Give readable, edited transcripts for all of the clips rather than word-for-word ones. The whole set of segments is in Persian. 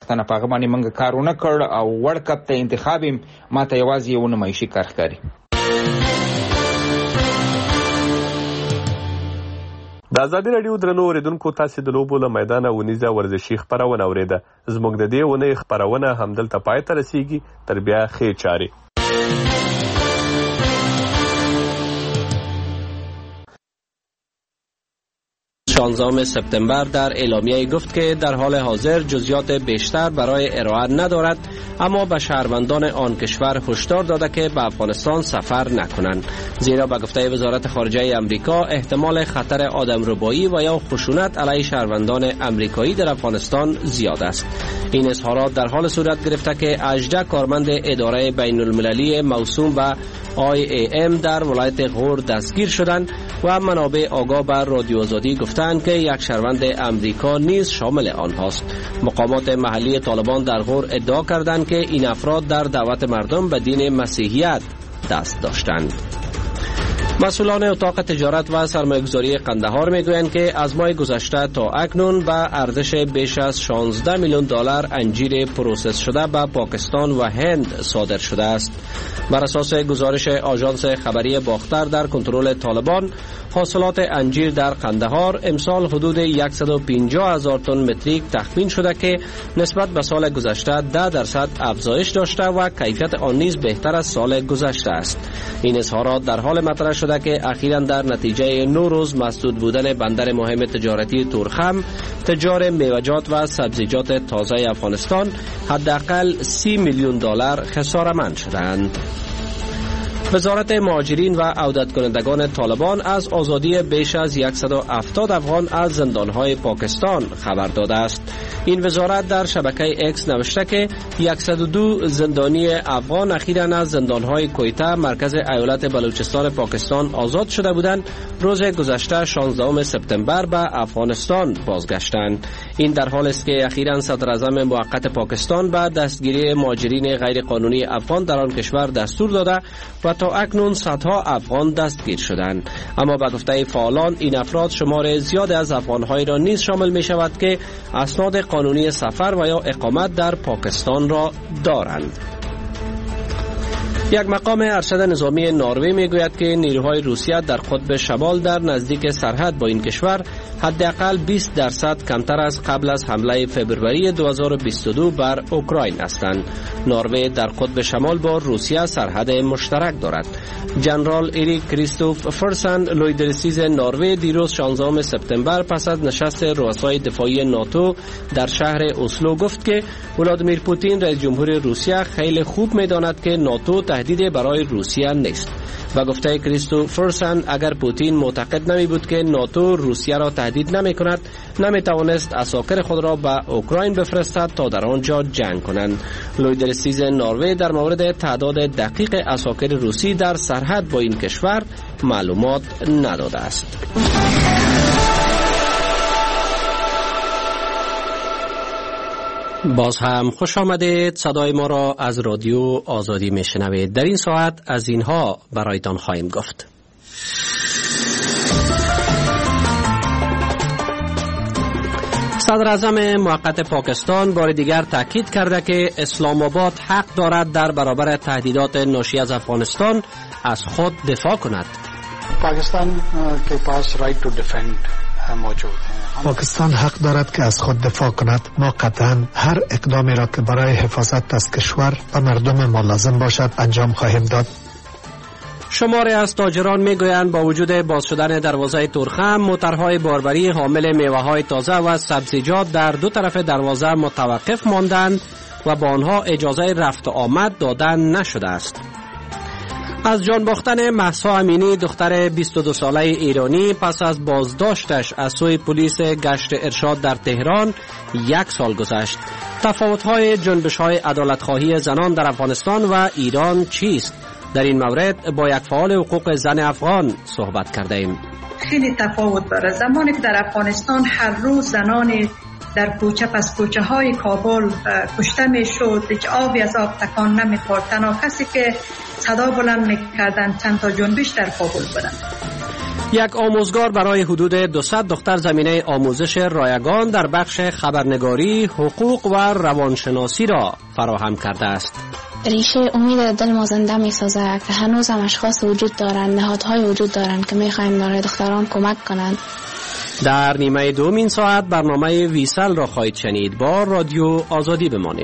پښتنه په غمانه منګه کارونه کړ او وړکب ته انتخابیم ماته یوازې یو نمایشي کار ښکاري. د ازادي راډیو درنو اوریدونکو تاسو د لوبو له میدانه ونیزه ورزشي خبرونه اوریده. زموږ د دې ونې خبرونه همدلته پای ته رسیږي. تر بیا ښې چارې. 16 سپتامبر در اعلامیه گفت که در حال حاضر جزئیات بیشتر برای ارائه ندارد، اما به شهروندان آن کشور هشدار داده که به افغانستان سفر نکنند، زیرا به گفته وزارت خارجه امریکا احتمال خطر آدمربایی و یا خشونت علیه شهروندان امریکایی در افغانستان زیاد است. این اظهارات در حال صورت گرفته که 18 کارمند اداره بین المللی موسوم به IAM در ولایت غور دستگیر شدند و منابع آگاه بر رادیو آزادی گفتند که یک شهروند امریکا نیز شامل آنهاست. مقامات محلی طالبان در غور ادعا کردند که این افراد در دعوت مردم به دین مسیحیت دست داشتند. مسئولان اتاق تجارت و سرمایه‌گذاری قندهار میگویند که از ماه گذشته تا اکنون به ارزش بیش از 16 میلیون دلار انجیر پروسس شده به پاکستان و هند صادر شده است. بر اساس گزارش آژانس خبری باختر در کنترل طالبان، حاصلات انجیر در قندهار امسال حدود 150,000 تن متریک تخمین شده که نسبت به سال گذشته 10% افزایش داشته و کیفیت آن نیز بهتر از سال گذشته است. این اظهارات در حال مطرح شده که اخیراً در نتیجه 9 روز مسدود بودن بندر مهم تجارتی تورخم، تجار میوه‌جات و سبزیجات تازه افغانستان حداقل 30 میلیون دلار خساره‌مند شدند. وزارت مهاجرین و عودت کنندگان طالبان از آزادی بیش از 170 افغان از زندانهای پاکستان خبر داده است. این وزارت در شبکه اکس نوشته که 102 زندانی افغان اخیراً از زندانهای کویته مرکز ایالت بلوچستان پاکستان آزاد شده بودند. روز گذشته 16 سپتامبر به افغانستان بازگشتند. این در حالی است که اخیراً صدر اعظم موقت پاکستان به دستگیری مهاجرین غیر قانونی افغان در آن کشور دستور داده و تا اکنون صدها افغان دستگیر شدند. اما به گفته فعالان این افراد شمار زیاد از افغان‌های را نیز شامل می شود که اسناد قانونی سفر و یا اقامت در پاکستان را دارند. یک مقام ارشد نظامی نروژ میگوید که نیروهای روسیه در قطب شمال در نزدیک سرحد با این کشور حداقل 20% کمتر از قبل از حمله فوریه 2022 بر اوکراین هستند. نروژ در قطب شمال با روسیه سرحد مشترک دارد. جنرال ایریک کریستوف فرسن لویدرسیز نروژ دیروز 16 سپتامبر پس از نشست رؤسای دفاعی ناتو در شهر اسلو گفت که ولادیمیر پوتین رئیس جمهور روسیه خیلی خوب می‌داند که ناتو تهدید برای روسیه نیست. و گفته کریستوف فرسن اگر پوتین معتقد نمی بود که ناتو روسیه را تهدید نمی کند، نمی توانست عساکر خود را به اوکراین بفرستد تا در آنجا جنگ کنند. لویدرسیز نروژ در مورد تعداد دقیق عساکر روسی در سرحد با این کشور معلومات نداده است. باز هم خوش آمدید. صدای ما را از رادیو آزادی میشنوید. در این ساعت از اینها برایتان خواهیم گفت. صدر اعظم موقت پاکستان بار دیگر تاکید کرده که اسلام آباد حق دارد در برابر تهدیدات ناشی از افغانستان از خود دفاع کند. پاکستان کے پاس رائٹ ٹو ڈیفینڈ موجود ہے. پاکستان حق دارد که از خود دفاع کند. ما قطعاً هر اقدامی را که برای حفاظت از کشور و مردم ما لازم باشد انجام خواهیم داد. شماری از تاجران میگویند با وجود باز شدن دروازه تورخم، موترهای باربری حامل میوه‌های تازه و سبزیجات در دو طرف دروازه متوقف ماندند و با آنها اجازه رفت و آمد داده نشده است. از جان باختن مهسا امینی دختر 22 ساله ایرانی پس از بازداشتش از سوی پلیس گشت ارشاد در تهران 1 سال گذشت. تفاوت‌های جنبش‌های عدالت‌خواهی زنان در افغانستان و ایران چیست؟ در این مورد با یک فعال حقوق زن افغان صحبت کرده ایم. خیلی تفاوت داره. زمانی که در افغانستان هر روز زنان در کوچه پس کوچه های کابل کشته می شد، هیچ آبی از آب تکان نمی خورد. تنها کسی که صدا بلند می کردن چند تا جنبش در کابل بودن. یک آموزگار برای حدود 200 دختر زمینه آموزش رایگان در بخش خبرنگاری، حقوق و روانشناسی را فراهم کرده است. ریشه امید دل ما زنده می سازه که هنوز هم اشخاص وجود دارند، نهادهای وجود دارند که می خواهیم برای دختران کمک کنند. در نیمه دومین ساعت برنامه ویسل را خواهید شنید. با رادیو آزادی بمانید.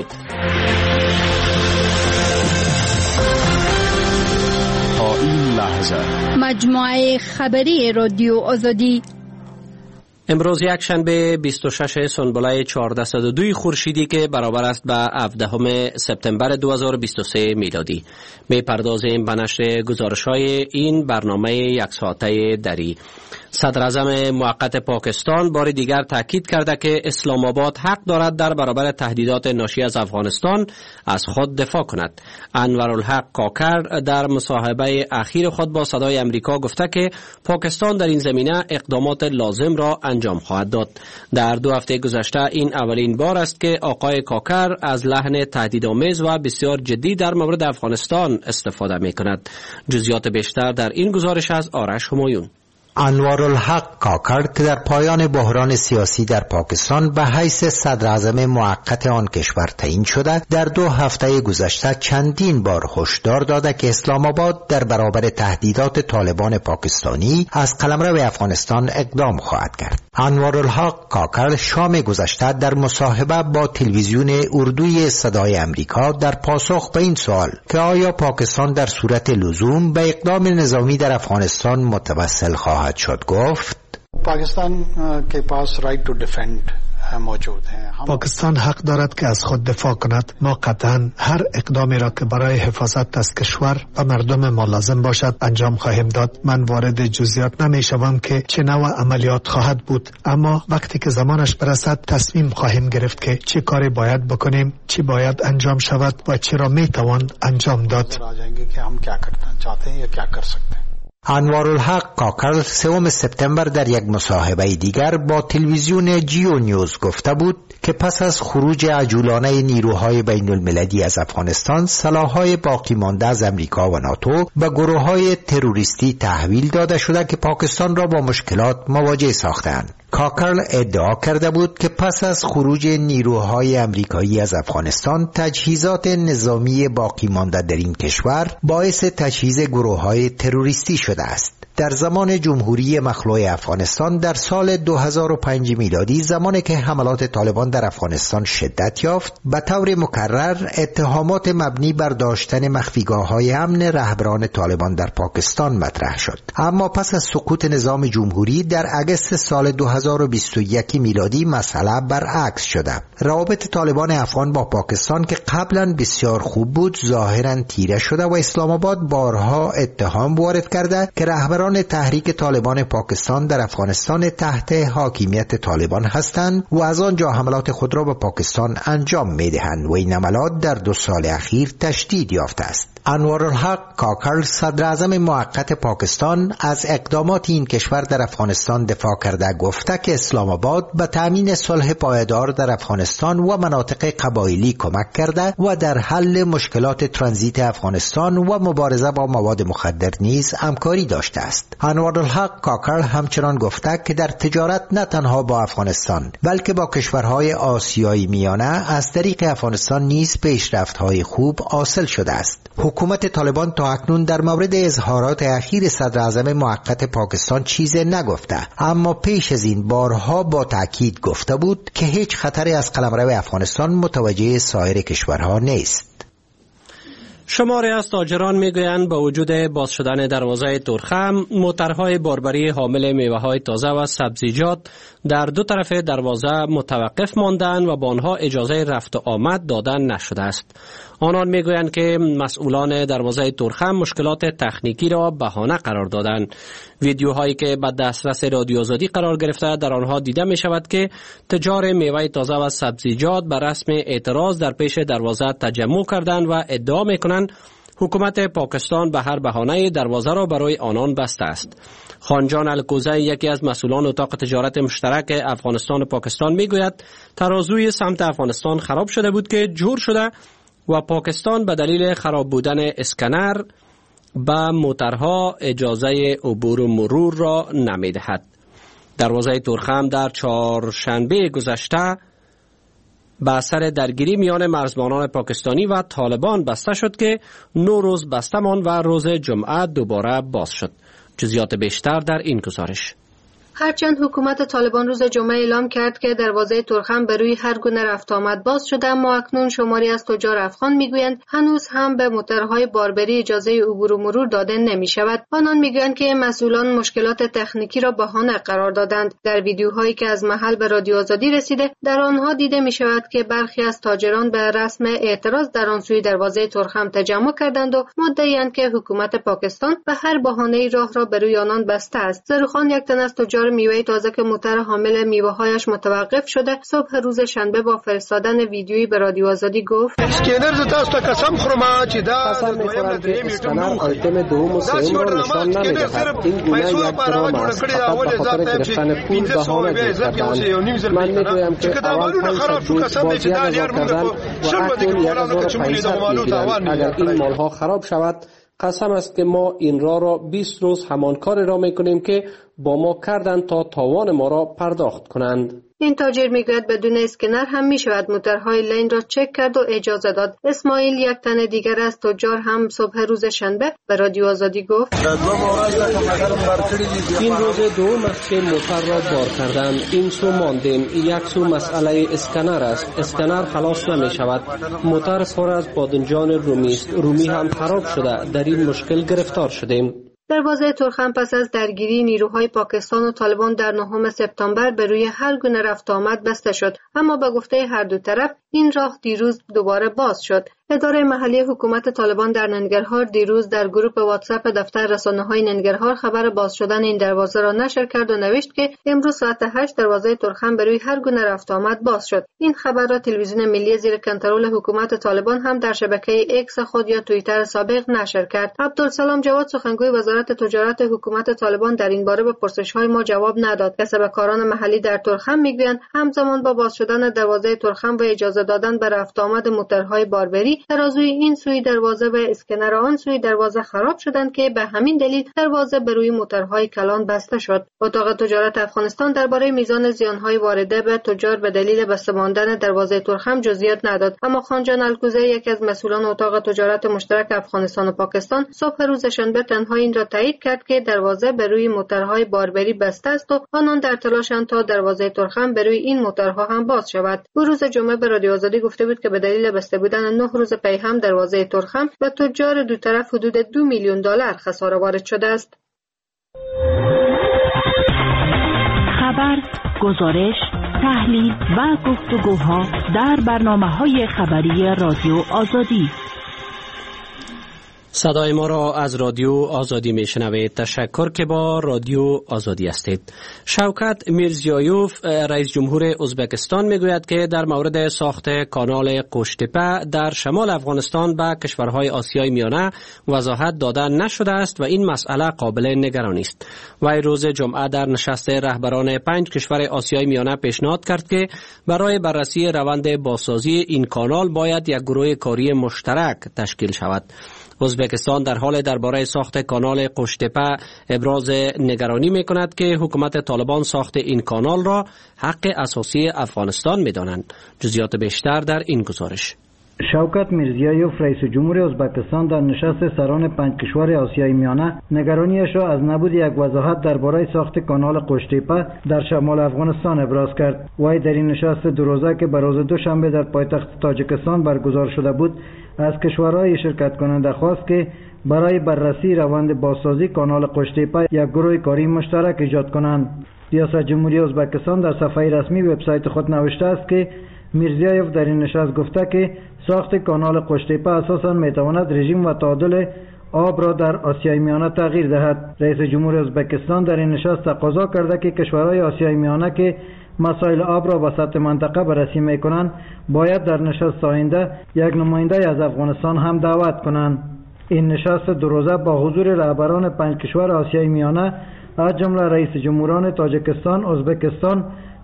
تا این لحظه مجموعه خبری رادیو آزادی. امروز یک شنبه 26 سنبله 1402 خورشیدی که برابر است به 17 سپتامبر 2023 میلادی. می پردازیم به نشر گزارش‌های این برنامه یک ساعته دری. صدر اعظم موقت پاکستان بار دیگر تاکید کرده که اسلام آباد حق دارد در برابر تهدیدات ناشی از افغانستان از خود دفاع کند. انورالحق کاکر در مصاحبه اخیر خود با صدای امریکا گفته که پاکستان در این زمینه اقدامات لازم را انجام خواهد داد. در 2 هفته گذشته این اولین بار است که آقای کاکر از لحن تهدیدآمیز و بسیار جدی در مورد افغانستان استفاده می کند. جزئیات بیشتر در این گزارش از آرش همایون. انوارالحق کاکر که در پایان بحران سیاسی در پاکستان به حیث صدر اعظم موقت آن کشور تعیین شده، در 2 هفته گذشته چندین بار هشدار داده که اسلام آباد در برابر تهدیدات طالبان پاکستانی از قلمرو افغانستان اقدام خواهد کرد. انوارالحق کاکر شام گذشته در مصاحبه با تلویزیون اردوی صدای امریکا در پاسخ به این سوال که آیا پاکستان در صورت لزوم به اقدام نظامی در افغانستان متوسل خواهد شد گفت: پاکستان کے پاس رائٹ ٹو ڈیفینڈ موجود ہیں. پاکستان حق دارد که از خود دفاع کند. ما قطعا هر اقدامی را که برای حفاظت از کشور و مردم ما لازم باشد انجام خواهیم داد. من وارد جزئیات نمی شوم که چه نوع عملیات خواهد بود، اما وقتی که زمانش برسد تصمیم خواهیم گرفت که چه کاری باید بکنیم، چی باید انجام شود و چی را می توان انجام داد. انوارالحق کاکر 3 سپتامبر در یک مصاحبه دیگر با تلویزیون جیو نیوز گفته بود که پس از خروج عجولانه نیروهای بین المللی از افغانستان، سلاح‌های باقی مانده از امریکا و ناتو به گروه‌های تروریستی تحویل داده شده که پاکستان را با مشکلات مواجه ساختند. کاکر ادعا کرده بود که پس از خروج نیروهای امریکایی از افغانستان، تجهیزات نظامی باقی مانده در این کشور باعث تجهیز گروه‌های تروریستی شده است. در زمان جمهوری مخلوع افغانستان در سال 2005 میلادی، زمانی که حملات طالبان در افغانستان شدت یافت، به طور مکرر اتهامات مبنی بر داشتن مخفیگاه‌های امن رهبران طالبان در پاکستان مطرح شد. اما پس از سقوط نظام جمهوری در اگست سال 2021 میلادی مسئله برعکس شده. روابط طالبان افغان با پاکستان که قبلا بسیار خوب بود ظاهرا تیره شده و اسلام آباد بارها اتهام وارد کرده که رهبران تحریک طالبان پاکستان در افغانستان تحت حاکمیت طالبان هستند و از آنجا حملات خود را به پاکستان انجام می‌دهند و این حملات در 2 سال اخیر تشدید یافته است. انوارالحق کاکر صدر اعظم موقت پاکستان از اقدامات این کشور در افغانستان دفاع کرده گفته که اسلام آباد به تامین صلح پایدار در افغانستان و مناطق قبایلی کمک کرده و در حل مشکلات ترانزیت افغانستان و مبارزه با مواد مخدر نیز همکاری داشته است. انوارالحق کاکر همچنان گفته که در تجارت نه تنها با افغانستان بلکه با کشورهای آسیایی میانه از طریق افغانستان نیز پیشرفت‌های خوب حاصل شده است. حکومت طالبان تا اکنون در مورد اظهارات اخیر صدر اعظم موقت پاکستان چیزی نگفته، اما پیش از این بارها با تأکید گفته بود که هیچ خطری از قلمرو افغانستان متوجه سایر کشورها نیست. شماری از تاجران میگویند با وجود باز شدن دروازه تورخم، موترهای باربری حامل میوه‌های تازه و سبزیجات در 2 طرف دروازه متوقف ماندند و با آنها اجازه رفت و آمد دادن نشده است. آنان میگویند که مسئولان دروازه تورخم مشکلات تکنیکی را بهانه قرار دادند. ویدیوهایی که به دسترس رادیو آزادی قرار گرفته در آنها دیده می شود که تجار میوه تازه و سبزیجات بر رسم اعتراض در پیش دروازه تجمع کردند و ادعا می کنند حکومت پاکستان به هر بهانه دروازه را برای آنان بسته است. خانجان الکوزه، یکی از مسئولان اتاق تجارت مشترک افغانستان و پاکستان، میگوید ترازوی سمت افغانستان خراب شده بود که جور شده و پاکستان به دلیل خراب بودن اسکنر به موترها اجازه عبور و مرور را نمی‌دهد. دروازه تورخم در چهارشنبه گذشته به اثر درگیری میان مرزبانان پاکستانی و طالبان بسته شد که 9 روز بسته ماند و روز جمعه دوباره باز شد. جزئیات بیشتر در این گزارش. هرچند حکومت طالبان روز جمعه اعلام کرد که دروازه تورخم به روی هر گونه رفت آمد باز شده، اما اکنون شماری از تجار افغان میگویند هنوز هم به موترهای باربری اجازه عبور و مرور داده نمی شود. آنان میگویند که مسئولان مشکلات تکنیکی را بهانه قرار دادند. در ویدیوهایی که از محل به رادیو آزادی رسیده، در آنها دیده می شود که برخی از تاجران به رسم اعتراض در آن سوی دروازه تورخم تجمع کردند و مدعی‌اند که حکومت پاکستان به هر بهانه‌ای راه را به روی آنان بسته است. زروخان، یک تن از تجار میوه تازه که موتر حامل میوه‌هایش متوقف شده، صبح روز شنبه با فرستادن ویدیویی به رادیو آزادی گفت: اسکنر ز تاسو ته قسم خورم چې دا می‌خورم که اسکنر آیتم دوم و سوم را نشان نمی‌دهد. این گونه یک درام است. فقط به خاطر گرفتن پول بهانه گرفتند. من می‌گویم که اول 500 بود، باز 1000 کردند و اکنون 1500 می‌گیرند. اگر این مال‌ها خراب شود، قسم است که ما این را 20 روز همان کار را می‌کنیم که با ما کردند تا تاوان ما را پرداخت کنند. این تاجر میگوید بدون اسکنر هم میشود موترهای لین را چک کرد و اجازه داد. اسماعیل، یک تن دیگر از تجار، هم صبح روز شنبه به رادیو آزادی گفت: این روز دوم است که موتر را بار کردند. این سو ماندیم. یک سو مسئله اسکنر است. اسکنر خلاص نمی شود. موتر پر از بادنجان رومی است. رومی هم خراب شده. در این مشکل گرفتار شدیم. دروازه تورخم پس از درگیری نیروهای پاکستان و طالبان در 9 سپتامبر به روی هر گونه رفت آمد بسته شد، اما به گفته هر دو طرف این راه دیروز دوباره باز شد. اداره محلی حکومت طالبان در ننگرهار دیروز در گروه واتساپ دفتر رسانه‌های ننگرهار خبر باز شدن این دروازه را نشر کرد و نوشت که امروز ساعت 8 دروازه تورخم به روی هر گونه رفت آمد باز شد. این خبر را تلویزیون ملی زیر کنترل حکومت طالبان هم در شبکه ایکس خود یا توییتر سابق نشر کرد. عبدالسلام جواد، سخنگوی وزارت تجارت حکومت طالبان، در این باره به پرسش‌های ما جواب نداد. کسبکاران محلی در تورخم میگویند همزمان با باز شدن دروازه تورخم و اجازه دادن به رفت آمد موترهای باربری، ترازوی این سوی دروازه و اسکنر آن سوی دروازه خراب شدند که به همین دلیل دروازه به روی موترهای کلان بسته شد. اتاق تجارت افغانستان درباره میزان زیانهای وارده به تجار به دلیل بسته ماندن دروازه تورخم جزئیات نداد، اما خانجان الکوزه، یکی از مسئولان اتاق تجارت مشترک افغانستان و پاکستان، صبح روز شنبه تنها این را تایید کرد که دروازه به روی موترهای باربری بسته است و آنان در تلاشند تا دروازه تورخم به روی این موترها هم باز شود. او روز جمعه به رادیو آزادی گفته بود که به دلیل بسته بودن 9 روز پی هم دروازه تورخم و تجار دو طرف حدود $2 میلیون خساره وارد شده است. خبر، گزارش، تحلیل و گفتگوها در برنامه‌های خبری رادیو آزادی. صدای ما را از رادیو آزادی میشنوید. تشکر که با رادیو آزادی هستید. شوکت میرزیایوف، رئیس جمهور ازبکستان، میگوید که در مورد ساخت کانال قوشتپه در شمال افغانستان به کشورهای آسیای میانه وضاحت داده نشده است و این مسئله قابل نگرانی است. وی روز جمعه در نشست رهبران 5 کشور آسیای میانه پیشنهاد کرد که برای بررسی روند بازسازی این کانال باید یک گروه کاری مشترک تشکیل شود. ازبکستان در حال درباره ساخت کانال قوشتپه ابراز نگرانی می‌کند که حکومت طالبان ساخت این کانال را حق اساسی افغانستان می‌دانند. جزئیات بیشتر در این گزارش. شوکت میرزیایوف، رئیس جمهور ازبکستان، در نشست سران 5 کشور آسیای میانه نگرانیش را از نبود یک وضاحت درباره ساخت کانال قوشتپه در شمال افغانستان ابراز کرد. وی در این نشست دو روزه که به روز دوشنبه در پایتخت تاجیکستان برگزار شده بود، از کشورهای شرکت کننده خواست که برای بررسی روند بازسازی کانال قوشتپه یک گروه کاری مشترک ایجاد کنند. ریاست جمهوری ازبکستان در صفحه رسمی وبسایت خود نوشته است که میرزیایوف در این نشست گفته که ساخت کانال قوشتپه اساساً میتواند رژیم و تعادل آب را در آسیای میانه تغییر دهد. رئیس جمهور ازبکستان در این نشست تقاضا کرده که کشورهای آسیای میانه که مسائل آب را به سطح منطقه بررسی میکنند باید در نشست آینده یک نماینده از افغانستان هم دعوت کنند. این نشست دو روزه با حضور رهبران 5 کشور آسیای میانه از جمله رئیس جمهوران تاجیکستان، ازبکستان،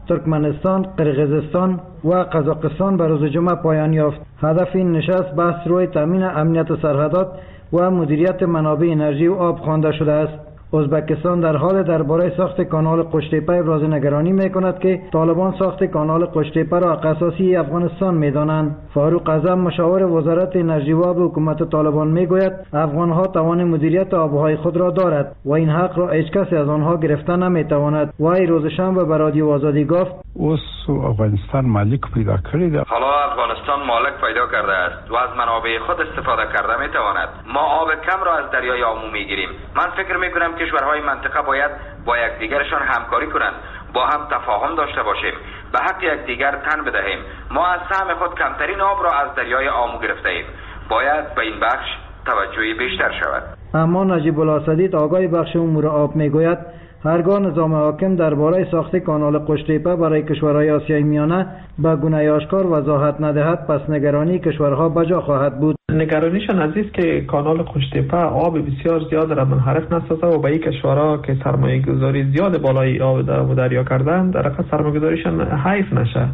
ترکمنستان، قرقیزستان و قزاقستان به روز جمعه پایان یافت. هدف این نشست بحث روی تامین امنیت سرحدات و مدیریت منابع انرژی و آب خوانده شده است. ازبکستان در حال درباره ساخت کانال قشتیپه ابراز نگرانی می‌کند که طالبان ساخت کانال قشتیپه را اساسی افغانستان می‌دانند. فاروق اعظم مشاور وزارت انرژی و آب حکومت طالبان می‌گوید افغان‌ها توان مدیریت آب‌های خود را دارد و این حق را هیچ کسی از آنها گرفته نمی‌تواند. و روز شنبه به رادیو آزادی گفت اوس افغانستان مالک پیدا کړی ده. حالا افغانستان مالک پیدا کرده است و از منابع خود استفاده کرده می‌تواند. ما آب کم را از دریای آمو می‌گیریم. من فکر می‌کنم کشورهای منطقه باید با یکدیگرشان همکاری کنند، با هم تفاهم داشته باشیم، به حق یکدیگر تن بدهیم. ما از سهم خود کمترین آب را از دریای آمو گرفته ایم. باید به این بخش توجهی بیشتر شود. اما نجیب الاسدی آگاه بخش امور آب میگوید هرگاه نظام حاکم درباره ساخت کانال قشتیپه برای کشورهای آسیای میانه به گونه آشکار وضاحت ندهد، پس نگرانی کشورها بجا خواهد بود. نگرانیشان از است که کانال قشتیپه آب بسیار زیاد را منحرف نسازه و به این کشورها که سرمایه گذاری زیاد بالای آب دریا کردن در حقیقت سرمایه گذاریشان حیف نشه.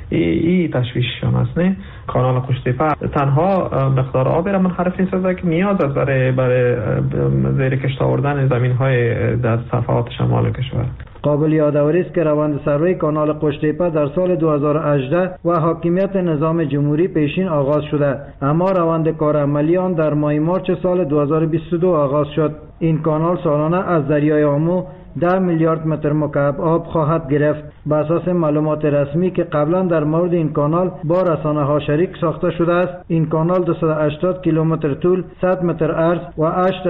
این تشویششان است. نه کانال قشتیپه تنها مقدار آب را منحرف می‌سازد که نیاز است برای زیر کشت آوردن زمین‌های در صفحات شمال کشور. قابل یادآوری است که روند سروی کانال قشتیپه در سال 2018 و حاکمیت نظام جمهوری پیشین آغاز شده، اما روند کار عملی آن در ماه مارس سال 2022 آغاز شد. این کانال سالانه از دریای آمو 10 میلیارد متر مکعب آب خواهد گرفت. بر اساس معلومات رسمی که قبلا در مورد این کانال با رسانه‌ها شریک ساخته شده است، این کانال 280 کیلومتر طول، 100 متر عرض و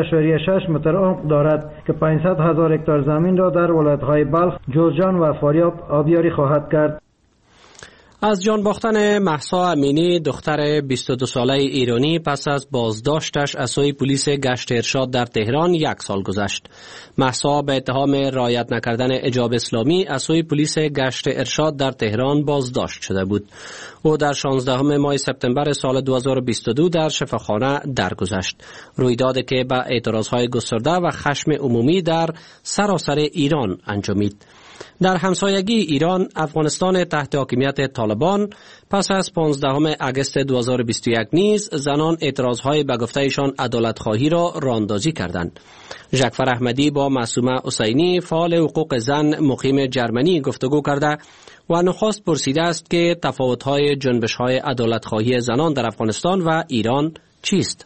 8.6 متر عمق دارد که 500,000 هکتار زمین را در ولایت‌های بلخ، جوزجان و فاریاب آبیاری خواهد کرد. از جان باختن مهسا امینی دختر 22 ساله ایرانی پس از بازداشتش از سوی پلیس گشت ارشاد در تهران 1 سال گذشت. مهسا به اتهام رعایت نکردن حجاب اسلامی از سوی پلیس گشت ارشاد در تهران بازداشت شده بود. او در 16 ماه سپتامبر سال 2022 در شفاخانه درگذشت. رویدادی که به اعتراضهای گسترده و خشم عمومی در سراسر ایران انجامید. در همسایگی ایران، افغانستان تحت حاکمیت طالبان پس از 15 آگوست 2021 نیز زنان اعتراضهای به گفتهشان عدالت‌خواهی را راه‌اندازی کردند. ژکفر احمدی با معصومه حسینی فعال حقوق زن مقیم جرمنی گفتگو کرده و نخست پرسیده است که تفاوت‌های جنبش‌های عدالت‌خواهی زنان در افغانستان و ایران چیست؟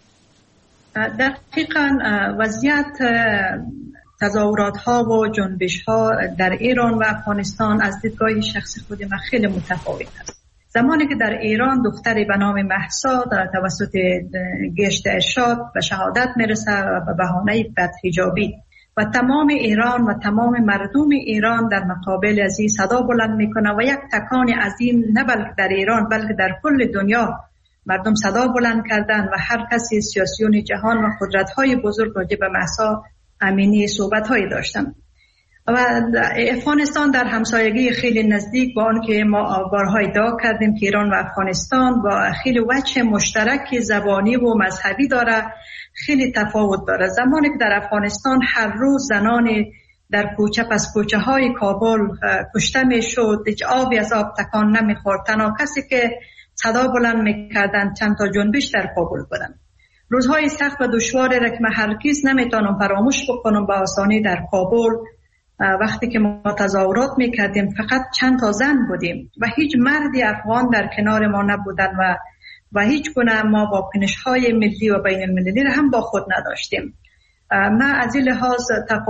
دقیقاً وضعیت تظاهرات ها و جنبش ها در ایران و افغانستان از دیدگاه شخصی خود من خیلی متفاوت است. زمانی که در ایران دختری به نام مهسا در توسط گشت ارشاد به شهادت میرسه و به بهانه بدحجابی و تمام ایران و تمام مردم ایران در مقابل از این صدا بلند میکنه و یک تکان عظیم نه بلکه در ایران بلکه در کل دنیا مردم صدا بلند کردن و هر کسی سیاسیون جهان و قدرت های بزرگ راجع به مهسا امینی صحبت هایی داشتم. و افغانستان در همسایگی خیلی نزدیک با آن که ما بارها ادعا کردیم که ایران و افغانستان با خیلی وجه مشترک زبانی و مذهبی داره، خیلی تفاوت داره. زمانی که در افغانستان هر روز زنان در کوچه پس کوچه های کابل کشته می شد، هیچ آبی از آب تکان نمی خورد، تنها کسی که صدا بلند می کردن چند تا جنبش در کابل بودن. روزهای سخت و دشواری را که من هرگز نمیتونم فراموش بکنم به آسانی در کابل وقتی که ما تظاهرات میکردیم فقط چند تا زن بودیم و هیچ مردی افغان در کنار ما نبودن و هیچ گونه ما واکنش‌های ملی و بین المللی را هم با خود نداشتیم. من از این لحاظ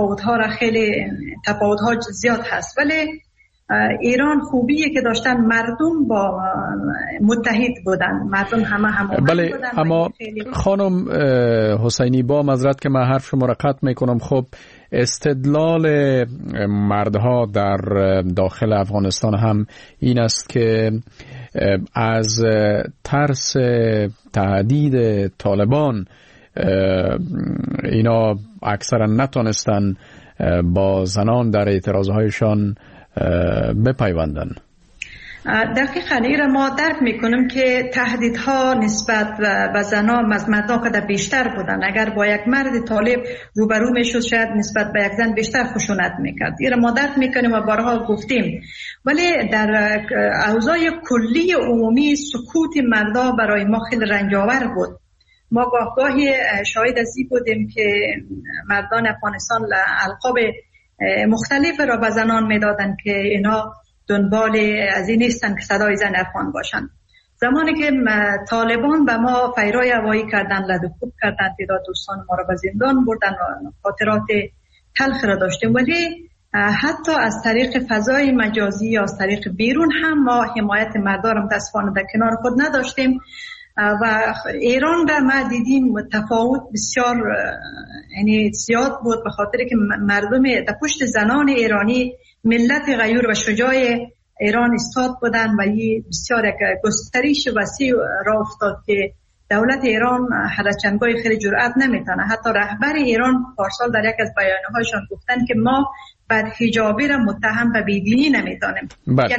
تفاوت‌ها زیاد هست، ولی ایران خوبیه که داشتن مردم با متحد بودن، مردم همه بله بودن. اما خانم حسینی با معذرت که من حرف شما را قطع میکنم، خب استدلال مردها در داخل افغانستان هم این است که از ترس تهدید طالبان اینا اکثرا نتونستن با زنان در اعتراضهایشان بپیوندن. دقیقاً این را ما درک میکنیم که تهدیدها نسبت به زنان از مردان که بیشتر بودن. اگر با یک مرد طالب روبرو میشد شاید نسبت به یک زن بیشتر خشونت میکرد. این را ما درک میکنیم و بارها گفتیم، ولی در اوضاع کلی عمومی سکوت مردان برای ما خیلی رنجاور بود. ما گاهی شاهد از این بودیم که مردان افغانستان القاب مختلف را به زنان میدادند که اینا دنبال از این نیستن که صدای زن افغان باشن. زمانی که طالبان به ما فیرای هوایی کردن، لدوکوب کردن، تعداد دوستان ما را به زندان بردن و خاطرات تلخ را داشتیم، ولی حتی از طریق فضای مجازی یا از طریق بیرون هم ما حمایت مردان را متاسفانه در کنار خود نداشتیم و ایران را ما دیدیم تفاوت بسیار یعنی زیاد بود، به خاطر که مردم در پشت زنان ایرانی ملت غیور و شجاع ایران استاد بودن و این بسیار یک گسترش وسیع را افتاد که دولت ایران حداقل خیلی جرأت نمیتونه. حتی رهبر ایران پارسال در یک از بیانیه‌هاشون گفتن که ما بعد حجابی را متهم به بیدینی نمیتونیم.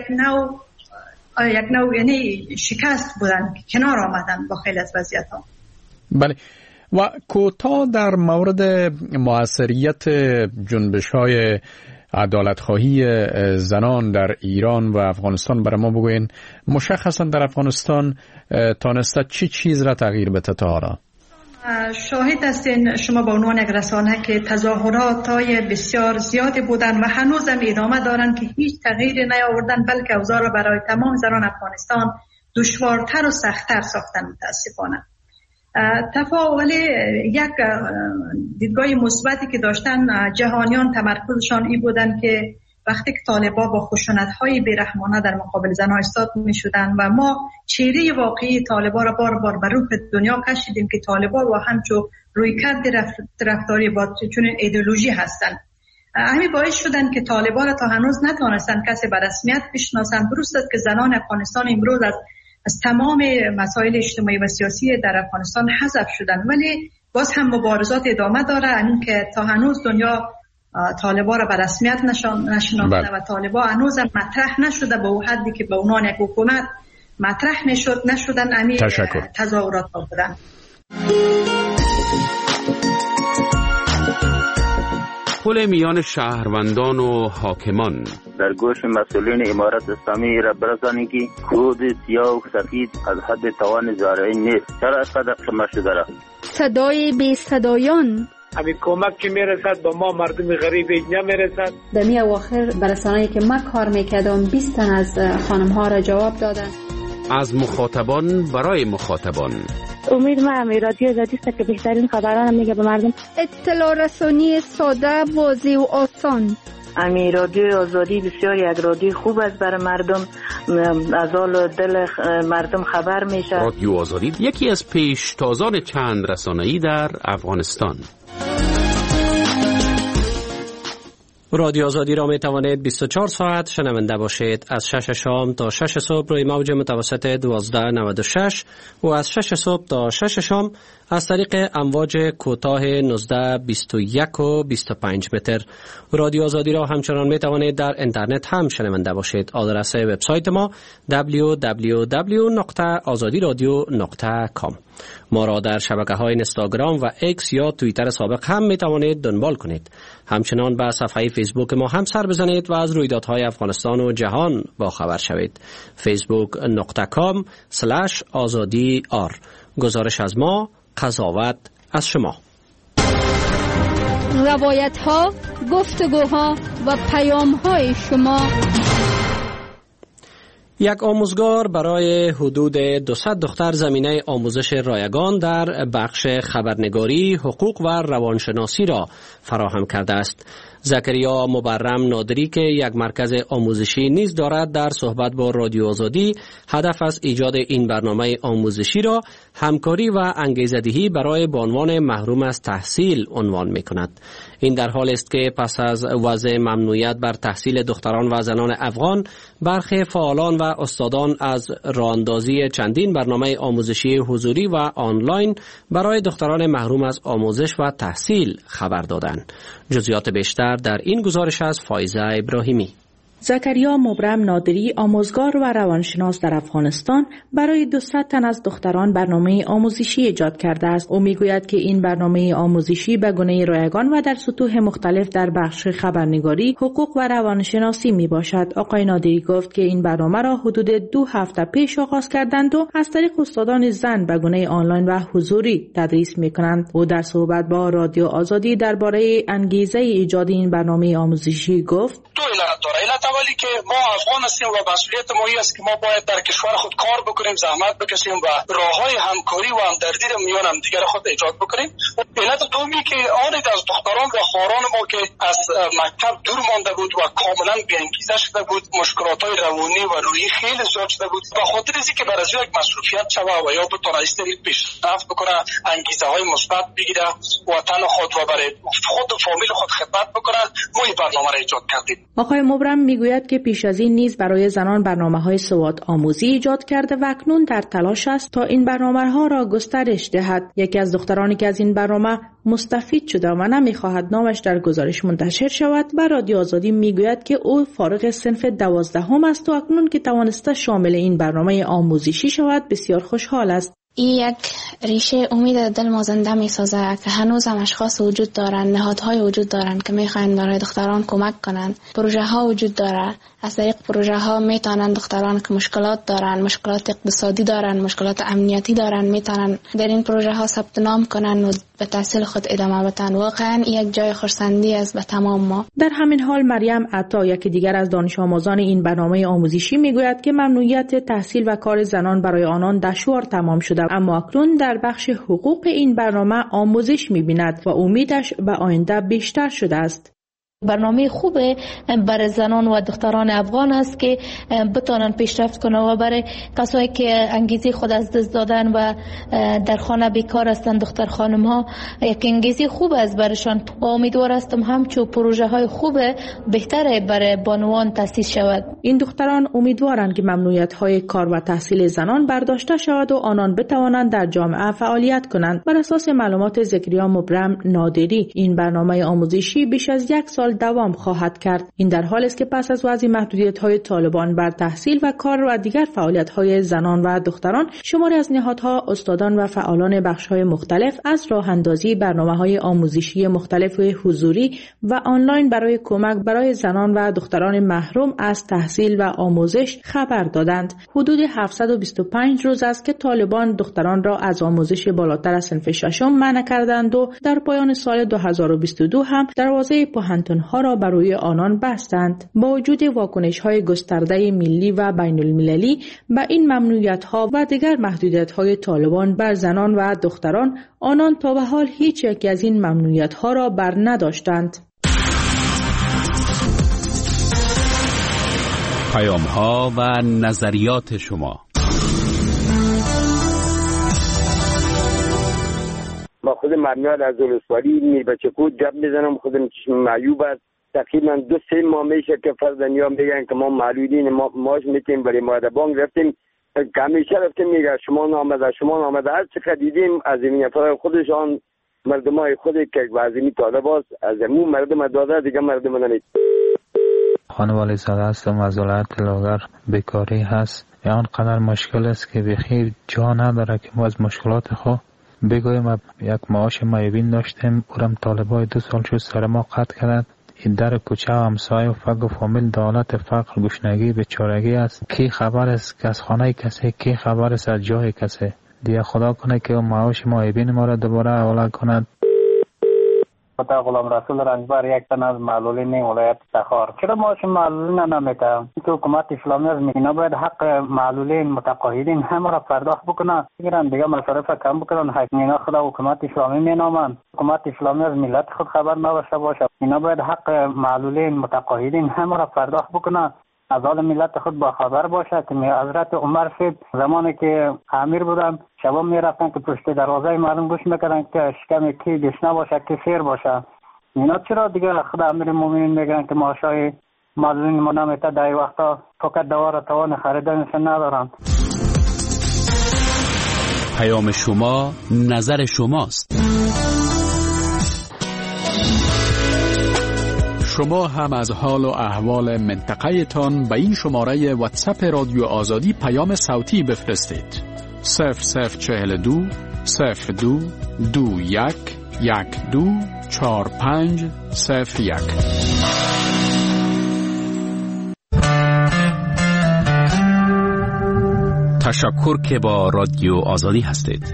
یک نوع یعنی شکست بودن، کنار آمدن با خیلی از وضعیت‌ها. بله. و کوتاه در مورد موثریت جنبش‌های عدالت‌خواهی زنان در ایران و افغانستان برای ما بگوین. مشخصا در افغانستان تانسته چی چیز را تغییر بده تا حالا؟ شاهد هستین شما با عنوان یک رسانه که تظاهرات‌های بسیار زیادی بودن و هنوز هم ادامه دارن که هیچ تغییری نیاوردن، بلکه اوضاع را برای تمام زنان افغانستان دشوارتر و سخت‌تر ساختن متاسفانه. تفاوت یک دیدگاه مثبتی که داشتن جهانیان تمرکزشان این بودن که وقتی که طالبان با خشونت‌های بی‌رحمانه در مقابل زنان ایستاد می‌شدند و ما چهره واقعی طالبان را بار بار بر روی دنیا کشیدیم که طالبان با همچو رویکرد رفتاری با چنین ایدئولوژی هستند. همین باعث شدن که طالبان را تا هنوز نتوانستند کسی به رسمیت بشناسند. درست است که زنان افغانستان امروز از تمام مسائل اجتماعی و سیاسی در افغانستان حذف شدن، ولی باز هم مبارزات ادامه داره، این که تا هنوز دنیا طالبان را به رسمیت نشناخته و طالبان هنوز مطرح نشده به اون حدی که به عنوان یک حکومت مطرح نشدن. امیر تظاهرات ها بودن. پل میان شهروندان و حاکمان در گوش مسئولین امارت اسلامی را برسانید که کود سیاه و سفید از حد توان زارعی نیست. چرا اینقدر خمه شده را؟ صدای بی صدایان همین کمک که میرسد با ما مردم غریب نمیرسد. در می اواخر برسانه‌ای که من کار میکردم 20 تن از خانم ها را جواب دادن. از مخاطبان برای مخاطبان. امید من رادیو آزادی است که بهترین خبران میگه به مردم. اطلاع رسانی ساده، واضح و آسان. امی رادیو آزادی بسیار یک رادیو خوب است برای مردم، از حال دل مردم خبر میشه. رادیو آزادی یکی از پیشتازان چند رسانه‌ای در افغانستان. رادیو آزادی را می توانید 24 ساعت شنونده باشید. از 6 شام تا 6 صبح روی موج متوسط 1296 و از 6 صبح تا 6 شام از طریق امواج کوتاه 19، 21 و 25 متر. رادیو آزادی را همچنان می توانید در اینترنت هم شنونده باشید. آدرس وبسایت ما www.azadiradio.com. ما را در شبکه‌های اینستاگرام و ایکس یا توییتر سابق هم می توانید دنبال کنید. همچنان به صفحه فیسبوک ما هم سر بزنید و از رویدادهای افغانستان و جهان با خبر شوید. facebook.com/azadi_r. گزارش از ما، قضاوت از شما. روایت ها، گفتگوها و پیام های شما. یک آموزگار برای حدود 200 دختر زمینه آموزش رایگان در بخش خبرنگاری، حقوق و روانشناسی را فراهم کرده است. زکریا مبرم نادری که یک مرکز آموزشی نیز دارد در صحبت با رادیو آزادی هدف از ایجاد این برنامه آموزشی را همکاری و انگیزه‌دهی برای بانوان محروم از تحصیل عنوان می کند. این در حال است که پس از وضع ممنوعیت بر تحصیل دختران و زنان افغان، برخی فعالان و استادان از راه اندازی چندین برنامه آموزشی حضوری و آنلاین برای دختران محروم از آموزش و تحصیل خبر دادند. جزئیات بیشتر در این گزارش از فایزه ابراهیمی. زکریا مبرم نادری، آموزگار و روانشناس در افغانستان، برای 200 تن از دختران برنامه آموزشی ایجاد کرده است. او میگوید که این برنامه آموزشی به گونه رایگان و در سطوح مختلف در بخش خبرنگاری، حقوق و روانشناسی می باشد. آقای نادری گفت که این برنامه را حدود 2 هفته پیش آغاز کردند و از طریق استادان زن به گونه آنلاین و حضوری تدریس می کنند. او در صحبت با رادیو آزادی درباره انگیزه ایجاد این برنامه آموزشی گفت: اولی که ما افغان هستیم و مسئولیت ما است که ما باید در کشور خود کار بکنیم، زحمت بکشیم و راههای همکاری و همدردی را میان هم دیگر خود ایجاد بکنیم. علت دومی که آن از دختران و خواهران ما که از مکتب دور مانده بود و کاملا بی‌انگیزه شده بود، مشکلات‌های روانی و روحی خیلی زیاد شده بود، به خاطر اینکه برای از یک مسئولیت شوه و یا بتونه استقلال پیشرفت بکنه، انگیزه‌های مثبت بگیره، وطن خود و برای خود و فامیل خود خدمت بکنه، ما این برنامه را ایجاد کردیم. آقای مبرم میگوید که پیش از این نیز برای زنان برنامه‌های سواد آموزی ایجاد کرده و اکنون در تلاش است تا این برنامه‌ها را گسترش دهد. یکی از دخترانی که از این برنامه مستفید شده و نمی‌خواهد نامش در گزارش منتشر شود، به رادیو آزادی میگوید که او فارغ صنف 12 است و اکنون که توانسته شامل این برنامه آموزشی شود بسیار خوشحال است. این یک ریشه امید دل ما زنده می سازه که هنوز هم اشخاص وجود دارند، نهادهای وجود دارند که میخواین برای دختران کمک کنند. پروژه ها وجود داره. از طریق پروژه ها میتونن دختران که مشکلات دارن، مشکلات اقتصادی دارن، مشکلات امنیتی دارن، میتونن در این پروژه ها ثبت نام کنن و به تحصیل خود ادامه بدن. واقعا یک جای خرسندی است به تمام ما. در همین حال مریم عطا، یکی دیگر از دانش آموزان این برنامه آموزشی، میگوید که ممنوعیت تحصیل و کار زنان برای آنان دشوار تمام شده، اما اکنون در بخش حقوق این برنامه آموزش می‌بیند و امیدش به آینده بیشتر شده است. برنامه خوبه برای زنان و دختران افغان است که بتونن پیشرفت کنن و برای کسایی که انگیزه خود از دست دادن و در خانه بیکار هستن، دختر خانم ها، یک انگیزه خوب است برایشان. امیدوار هستم همچون پروژه های خوبه بهتره برای بانوان تأسیس شود. این دختران امیدوارند که ممنوعیت های کار و تحصیل زنان برداشته شود و آنان بتوانند در جامعه فعالیت کنند. بر اساس معلومات زکریا مبرم نادری، این برنامه آموزشی بیش از 1 سال دوام خواهد کرد. این در حالی است که پس از وضع محدودیت‌های طالبان بر تحصیل و کار و دیگر فعالیت‌های زنان و دختران، شماری از نهادها، استادان و فعالان بخش‌های مختلف از راه‌اندازی برنامه‌های آموزشی مختلف حضوری و آنلاین برای کمک برای زنان و دختران محروم از تحصیل و آموزش خبر دادند. حدود 725 روز است که طالبان دختران را از آموزش بالاتر از صنف 6 منع کردند و در پایان سال 2022 هم دروازه پوهنتون ها را برای آنان بستند. با وجود واکنش‌های گسترده ملی و بین المللی به این ممنوعیت‌ها و دیگر محدودیت‌های طالبان بر زنان و دختران، آنان تا به حال هیچ یک از این ممنوعیت‌ها را بر نداشتند. پیام‌ها و نظریات شما. با خود مرمیاد از ولسوالی می بچه کود جب میزنم، خودم چشم معیوب است. تقریبا 2-3 ماه میشه که فرزندیان میگن که ما معلولین، ماش میتیم برای ماده بانک رفتیم که همیشه رفتیم میگه شما نامده هر چقدر دیدیم از این نفر خودشان مردمای خودی که وزیمی طالب است از امون مردم داده دیگه مردم نمید. خانوالی زاده هستم از ولایت لاغر. بیکاری هست آنقدر مشکل است که بخیر جا نداره که ما از مشکلات خود بگویم. یک معاش معیوبین داشتیم، اورم طالبای 2 سال شد سر ما قطع کردند. این در کوچه و همسایه و فقر و فامیل دولت فقر گشنگی بیچارگی است. کی خبر است که از خانه کسی، کی خبر است از جای کسی. دیگه خدا کنه که معاش معیوبین ما را دوباره حواله کند. پتا غلام رسول رنجبر، یک تن از معلولین ولایت تخار. چرا معاش معلولین نمیده؟ که حکومت اسلامی از مینا باید حق معلولین متقاعدین همه را پرداخت بکنه، بگیرن دیگه مصارف کم بکنن. حق مینا خدا حکومت اسلامی مینامند. حکومت اسلامی از ملت خود خبر نداشته باشه. اینا باید حق معلولین متقاعدین همه را پرداخت بکنه، از حال ملت خود با خبر باشه. که حضرت عمر صاحب زمانی که امیر بودن شبا میرفتن که پشت دروازه مردم گوش میکردن که شکم کی گشنه باشه کی سیر باشه. اینا چرا دیگه خدا امیر مومنین میگن که معاشای معلولین ما نمیته؟ در وقتا فقط دوار توان خریدنش ندارن. پیام شما نظر شماست. شما هم از حال و احوال منطقه تان به این شماره واتساپ رادیو آزادی پیام صوتی بفرستید. 0042 02 21 12 45 01. تشکر که با رادیو آزادی هستید.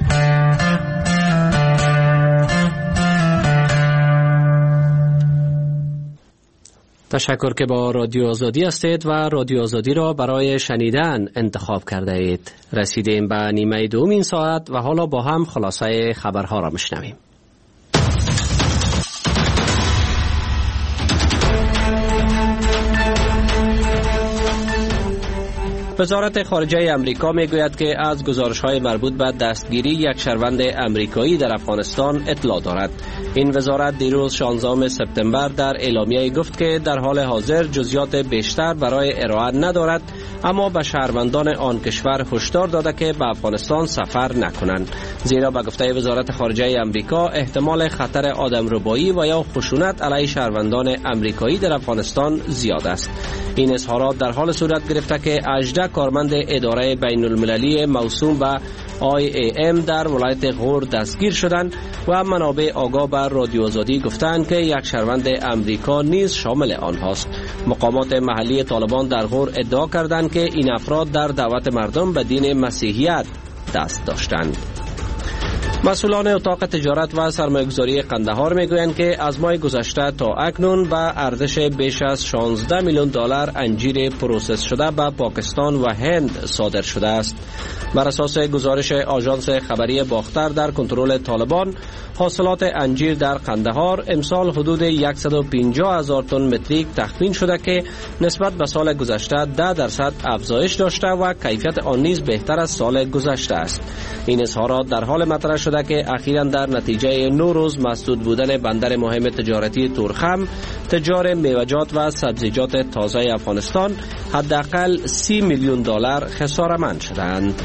تشکر که با رادیو آزادی هستید و رادیو آزادی را برای شنیدن انتخاب کرده اید. رسیدیم به نیمه دوم این ساعت و حالا با هم خلاصه خبرها را میشنویم. وزارت خارجه امریکا میگوید که از گزارش‌های مربوط به دستگیری یک شهروند امریکایی در افغانستان اطلاع دارد. این وزارت دیروز 16 سپتامبر در اعلامیه گفت که در حال حاضر جزئیات بیشتر برای ارائه ندارد، اما به شهروندان آن کشور هشدار داده که به افغانستان سفر نکنند، زیرا به گفته وزارت خارجه امریکا احتمال خطر آدمربایی و یا خشونت علیه شهروندان امریکایی در افغانستان زیاد است. این اظهارات در حال صورت گرفته که 18 کارمند اداره بین المللی موسوم به IAM در ولایت غور دستگیر شدند و منابع آگاه به رادیو آزادی گفتند که یک شهروند امریکا نیز شامل آنهاست. مقامات محلی طالبان در غور ادعا کردند که این افراد در دعوت مردم به دین مسیحیت دست داشتند. مسئولان اتاق تجارت و سرمایه‌گذاری قندهار میگویند که از ماه گذشته تا اکنون به ارزش بیش از 16 میلیون دلار انجیر پروسس شده به پاکستان و هند صادر شده است. بر اساس گزارش آژانس خبری باختر در کنترل طالبان، حاصلات انجیر در قندهار امسال حدود 150,000 تن متریک تخمین شده که نسبت به سال گذشته 10% افزایش داشته و کیفیت آن نیز بهتر از سال گذشته است. این اظهارات در حال مطرح شده که اخیراً در نتیجه 9 روز مسدود بودن بندر مهم تجارتی تورخم، تجار میوه‌جات و سبزیجات تازه افغانستان حداقل 30 میلیون دلار خساره‌مند شدند.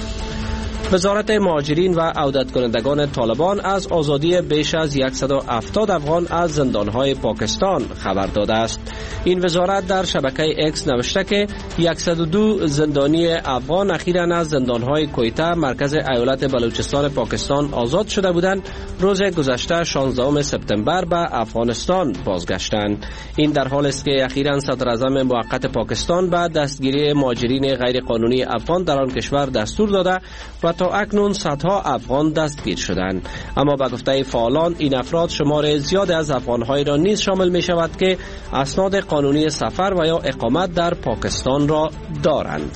وزارت مهاجرین و عودت کنندگان طالبان از آزادی بیش از 170 افغان از زندانهای پاکستان خبر داده است. این وزارت در شبکه اکس نوشته که 102 زندانی افغان اخیراً از زندانهای کویته مرکز ایالت بلوچستان پاکستان آزاد شده بودند. روز گذشته 16 سپتامبر به افغانستان بازگشتند. این در حالی است که اخیراً صدر اعظم موقت پاکستان به دستگیری مهاجرین غیر قانونی افغان در آن کشور دستور داده و تا اکنون صدها افغان دستگیر شدند. اما به گفته فعالان این افراد شمار زیاد از افغان‌های را نیز شامل می شود که اسناد قانونی سفر و یا اقامت در پاکستان را دارند.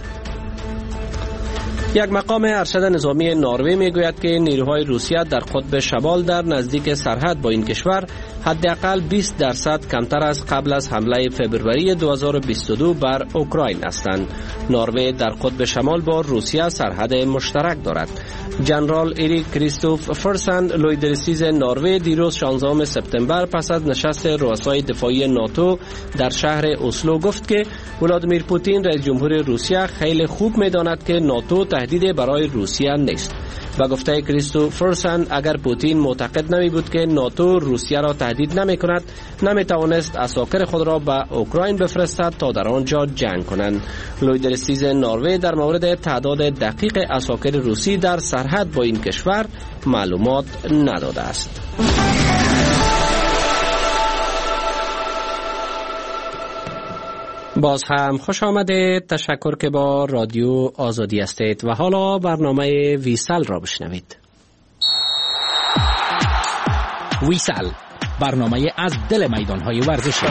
یک مقام ارشد نظامی نروژ میگوید که نیروهای روسیه در قطب شمال در نزدیک سرحد با این کشور حداقل 20% کمتر از قبل از حمله فوریه 2022 بر اوکراین هستند. نروژ در قطب شمال با روسیه سرحد مشترک دارد. جنرال ایریک کریستوف فرسن لویدرسیز نروژ دیروز 16 سپتامبر پس از نشست رؤسای دفاعی ناتو در شهر اسلو گفت که ولادیمیر پوتین رئیس جمهور روسیه خیلی خوب می‌داند که ناتو تهدید برای روسیه نیست. و گفته کریستوف فرسن اگر پوتین معتقد نمی بود که ناتو روسیه را تهدید نمی کند، نمی توانست عساکر خود را به اوکراین بفرستد تا در آنجا جنگ کنند. لویدرسیز نروژ در مورد تعداد دقیق عساکر روسی در سرحد با این کشور معلومات نداده است. باز هم خوش آمدید. تشکر که با رادیو آزادی هستید و حالا برنامه ویسل را بشنوید. ویسل، برنامه از دل میدان‌های ورزشی.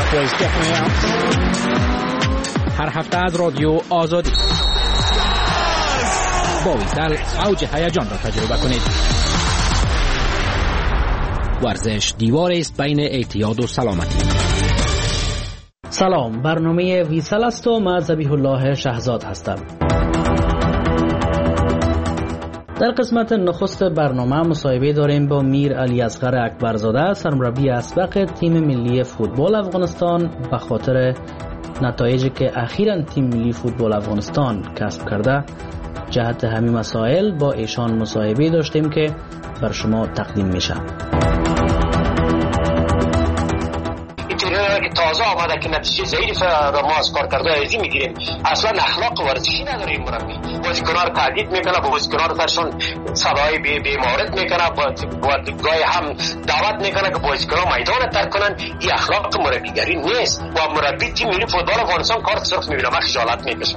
هر هفته از رادیو آزادی. با ویسل اوج هیجان را تجربه کنید. ورزش دیواری است بین اعتیاد و سلامتی. سلام، برنامه ویسل است و من ذبیح الله شهزاد هستم. در قسمت نخست برنامه مصاحبه داریم با میر علی اصغر اکبرزاده، سرمربی اسبق تیم ملی فوتبال افغانستان، به خاطر نتایجی که اخیراً تیم ملی فوتبال افغانستان کسب کرده. جهت همین مسائل با ایشان مصاحبه داشتیم که بر شما تقدیم میشه. تازه آمده که نتیجه ضعیف را ما از کارکردهای عزیزی میگیریم. اصلا اخلاق ورزشی نداره این مربی. بازیکن‌ها رو تهدید میکنه، بازیکن‌ها رو سرشون صدای بی مورد میکنه، گاهی هم دعوت میکنه که بازیکن‌ها میدان ترک کنن. این اخلاق مربیگری نیست و مربی تیم ملی فوتبال افغانستان کارت سرخ میبینه. من خجالت میکشم.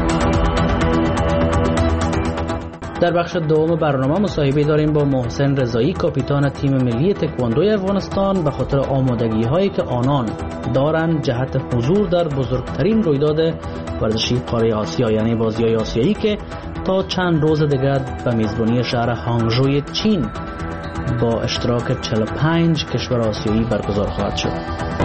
در بخش دوم برنامه مصاحبه داریم با محسن رضایی، کاپیتان تیم ملی تکواندوی افغانستان، به خاطر آمادگی هایی که آنان دارند جهت حضور در بزرگترین رویداد ورزشی قاره آسیا، یعنی بازی‌های آسیایی که تا چند روز دیگر به میزبانی شهر هانگژوی چین با اشتراک 45 کشور آسیایی برگزار خواهد شد.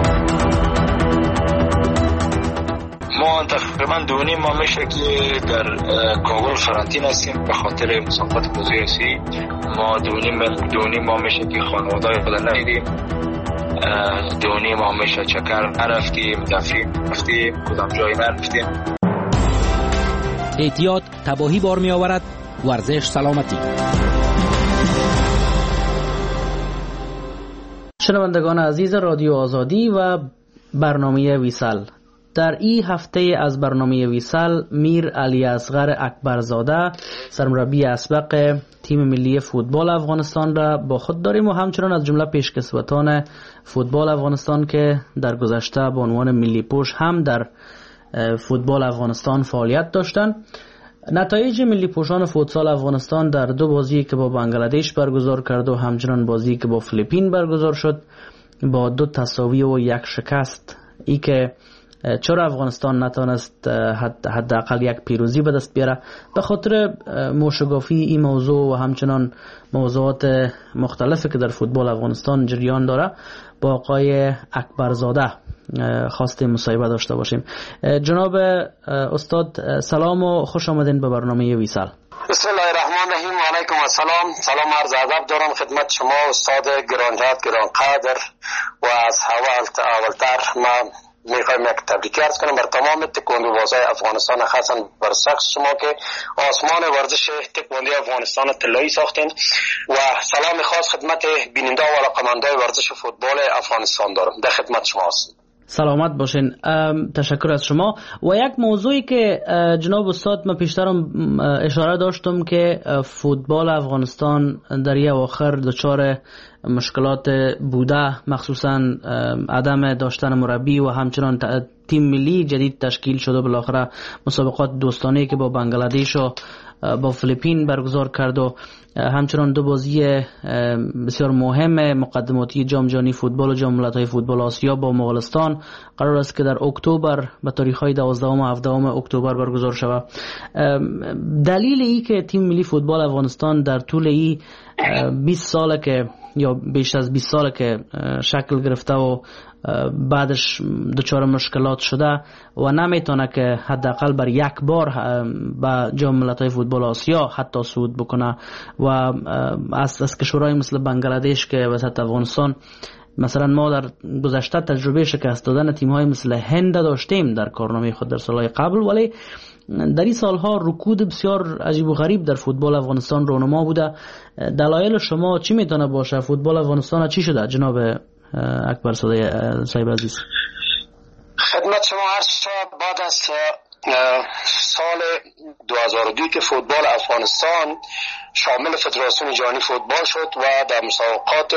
ما تقریبا 2.5 ماه میشه که در کابل قرنطینه هستیم به خاطر مسافت بازی آسیایی. ما 2.5 ماه میشه که خانواده‌های خود ندیدیم. 2.5 ماه میشه چکر نرفتیم، دفعه رفتیم، کدام جایی نرفتیم. احتیاط تباهی بار می آورد، ورزش سلامتی. شنوندگان عزیز رادیو آزادی و برنامه ویسل، در این هفته از برنامه ویسل میر علی اصغر اکبرزاده، سرمربی اسبق تیم ملی فوتبال افغانستان را با خود داریم و همچنان از جمله پیشکسوتان فوتبال افغانستان که در گذشته به عنوان ملی پوش هم در فوتبال افغانستان فعالیت داشتند. نتایج ملی پوشان فوتسال افغانستان در 2 بازی که با بنگلادش برگزار کرد و همچنان بازی که با فیلیپین برگزار شد با 2 تساوی و 1 شکست، ای که چرا افغانستان نتونست حداقل 1 پیروزی به دست بیاره، به خاطر موشگافی این موضوع و همچنان موضوعات مختلفی که در فوتبال افغانستان جریان داره با آقای اکبرزاده خواسته مصاحبه داشته باشیم. جناب استاد سلام و خوش آمدین به برنامه ویسل. بسم الله الرحمن الرحیم و علیکم السلام. سلام عرض ادب دارم خدمت شما استاد گرانجهت گرانقدر و از اولتر ما میخوایم یک تبریک عرض کنم بر تمام تکواندو بازای افغانستان، خاصا بر شخص شما که آسمان ورزش تکواندو افغانستان طلایی ساختین و سلام خاص خدمت بیننده و علاقه‌مندان ورزش فوتبال افغانستان دارم. در خدمت شما هستم. سلامت باشین. تشکر از شما. و یک موضوعی که جناب استاد من پیشترم اشاره داشتم که فوتبال افغانستان در یه اواخر دچار مشکلات بوده، مخصوصا عدم داشتن مربی و همچنان تیم ملی جدید تشکیل شده. بالاخره مسابقات دوستانه‌ای که با بنگلادش و با فیلیپین برگزار کرد و همچنان 2 بازی بسیار مهم مقدماتی جام جهانی فوتبال و جام ملت‌های فوتبال آسیا با مغولستان قرار است که در اکتبر به تاریخ‌های 12 و 17 اکتبر برگزار شود. دلیل ای که تیم ملی فوتبال افغانستان در طول این 20 ساله که یا بیش از 20 ساله که شکل گرفته و بعدش دچار مشکلات شده و نمیتونه که حداقل بر 1 بار به جام ملت‌های فوتبال آسیا حتی صعود بکنه و از کشورهای مثل بنگلادش که وسط افغانستان مثلا ما در گذشته تجربه شکست دادن تیم‌های مثل هند داشتیم در کارنامه خود در سالهای قبل، ولی در این سالها رکود بسیار عجیب و غریب در فوتبال افغانستان رونما بوده. دلایل شما چی میتونه باشه؟ فوتبال افغانستان چی شده جناب اکبرزاده صاحب عزیز؟ خدمت شما عرض شد بعد از سال 2002 که فوتبال افغانستان شامل فدراسیون جهانی فوتبال شد و در مسابقات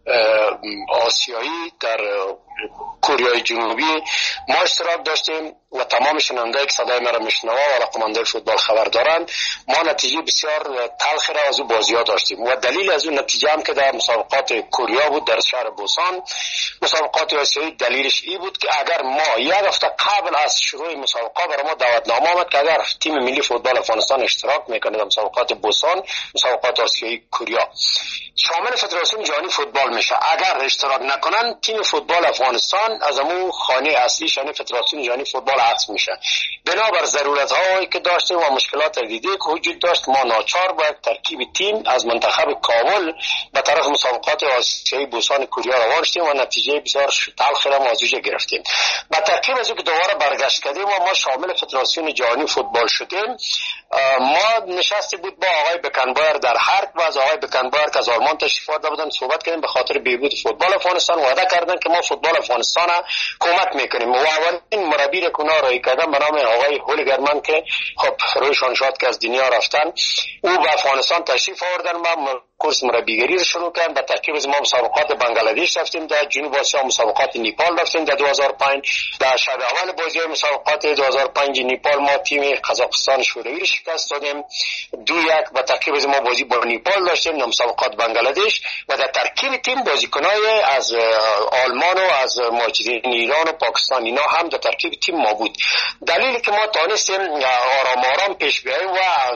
آسیایی در کره جنوبی ما اشتراک داشتیم و تمام شنوندهایی که صدای مرا میشنوند و علاقه‌مندان فوتبال خبر دارند ما نتیجه بسیار تلخی را از او بازی‌ها داشتیم و دلیل از اون نتیجه هم که در مسابقات کره بود در شهر بوسان مسابقات آسیایی دلیلش این بود که اگر ما 1 هفته قبل از شروع مسابقات برای ما دعوتنامه آمد که اگر تیم ملی فوتبال افغانستان اشتراک میکنه در مسابقات بوسان مسابقات آسیایی کره شامل فدراسیون جهانی فوتبال میشه. اگر اشتراک نکنن تیم فوتبال افغانستان از امو خانه اصلیش یعنی فدراسیون جهانی فوتبال حذف میشه. بنابر ضرورت هایی که داشتیم و مشکلات دیگه که وجود داشت ما ناچار باید ترکیب تیم از منتخب کابل به طرف مسابقات آسیایی بوسان کره روان شدیم و نتیجه بسیار تلخی را موضوع گرفتیم. با ترکیب از که دوباره برگشت کردیم و ما شامل فدراسیون جهانی فوتبال شدیم ما نشستی بود با آقای بکنبایر در هرک و از آقای بکنبایر که از آلمان تشریف آورده بودن صحبت کردیم به خاطر بهبود فوتبال افغانستان. وعده کردن که ما فوتبال افغانستان کمک میکنیم و اولین مربی را کنا رای کردن به نام آقای هولگرمن که خب رویشان شد که از دنیا رفتن، او به افغانستان تشریف آوردن و کورس مربیگری رو شروع کردن. به ترکیب از ما مسابقات بنگلادش رفتیم، در جنوب آسیا مسابقات نیپال رفتیم در 2005. در شب اول بازی مسابقات 2005 نیپال ما تیم قزاقستان شوروی رو شکست دادیم 2-1. به ترکیب از ما بازی با نیپال داشتیم در مسابقات بنگلادش و در ترکیب تیم بازیکنای از آلمان و از مهاجرین ایران و پاکستان اینا هم در ترکیب تیم ما بود. دلیلی که ما تانستیم آرام آرام پیش بیاییم و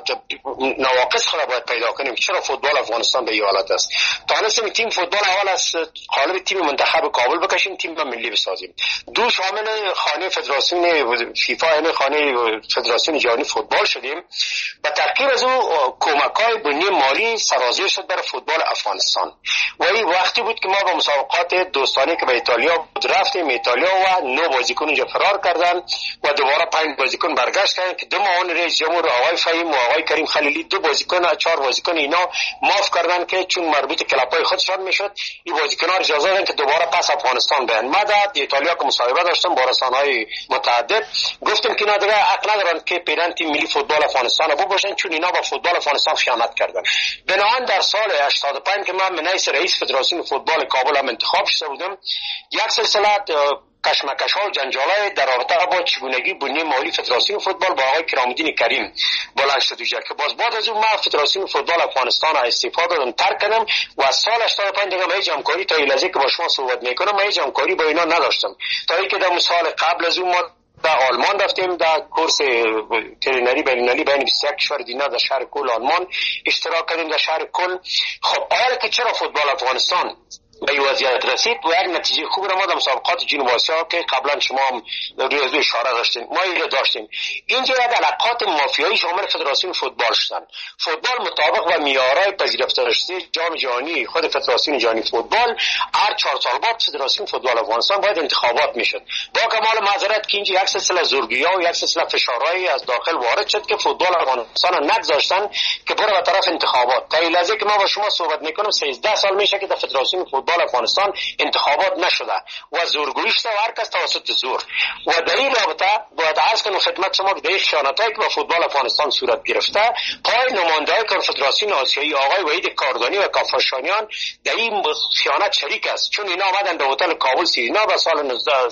نواقص خود باید پیدا کنیم چرا فوتبال افغانستان به این حالت است. تانستیم تیم فوتبال اول از قالب تیم منتخب کابل بکشیم، تیم ملی بسازیم. دو شامل خانه فدراسیون فیفا یعنی خانه فدراسیون جهانی فوتبال شدیم. با ترکیب از او کمک‌های بنیه مالی سرازیر شد برای فوتبال افغانستان و این وقتی بود که ما با مسابقات دوستانه که به ایتالیا رفتیم ایتالیا و 9 بازیکن اینجا فرار کردن و دوباره 5 بازیکن برگشت کردن که 2 معاون رئیس جمهور آقای فهیم و آقای کریم خلیلی 2 بازیکن 4 بازیکن اینا معاف کردن که چون مربوط کلاب‌های خودشان میشد این بازیکن‌ها اجازه دادن که دوباره پس افغانستان بیان. ما در ایتالیا که مصاحبه داشتم با رسانه‌های متعدد گفتم که اینا دیگه حق ندارن که پیرن تیم ملی فوتبال افغانستان رو باشن چون اینا با فوتبال افغانستان خیانت کردن. بنابراین در سال 85 که من به حیث رئیس فدراسیون فوتبال کابل هم انتخاب شده بودم یک سلسله کشمکش‌ها و جنجال‌های در رابطه با چگونگی بنیه مالی فدراسیون فوتبال با آقای کرام‌الدین کریم بلند شد که باز بعد از اون من فدراسیون فوتبال افغانستان استعفا دادم ترک کردم و از سال 85 دیگه من همکاری تا لحظه که با شما صحبت میکنم من همکاری با اینا نداشتم تا اینکه در سال قبل از اون ما در آلمان رفتیم در کورس ترینری بین‌المللی بین 21 کشور دینا در شهر کل آلمان اشتراک کردیم در شهر کل. خب آیا که چرا فوتبال افغانستان به این وضعیت رسید و یک نتیجه خوب را ما در مسابقات جنوب آسیا که قبلا شما هم روی اشاره داشتین ما این را داشتیم. اینجا یک علاقات مافیایی شامل فدراسیون فوتبال شدن. فوتبال مطابق و معیارهای پذیرفته شده جام جهانی خود فدراسیون جهانی فوتبال هر 4 سال بعد فدراسیون فوتبال افغانستان باید انتخابات میشد. با کمال معذرت که اینجا یک سلسله زورگی‌ها و یک سلسله فشارهایی از داخل وارد شد که فوتبال افغانستان نگذاشتن که بره به طرف انتخابات. تا این لحظه که ما با شما صحبت میکنم 13 سال میشه که در فدراسیون فوتبال افغانستان انتخابات نشده و زورگویی شده و هر کس توسط زور و در این رابطه باید عرض کنم خدمت شما که در این خیانتایی که با فوتبال افغانستان صورت گرفته پای نماینده‌های کنفدراسیون آسیایی آقای وحید کاردانی و کافاشانیان در این خیانت شریک است چون اینا آمدن در هتل کابل سیرینا و سال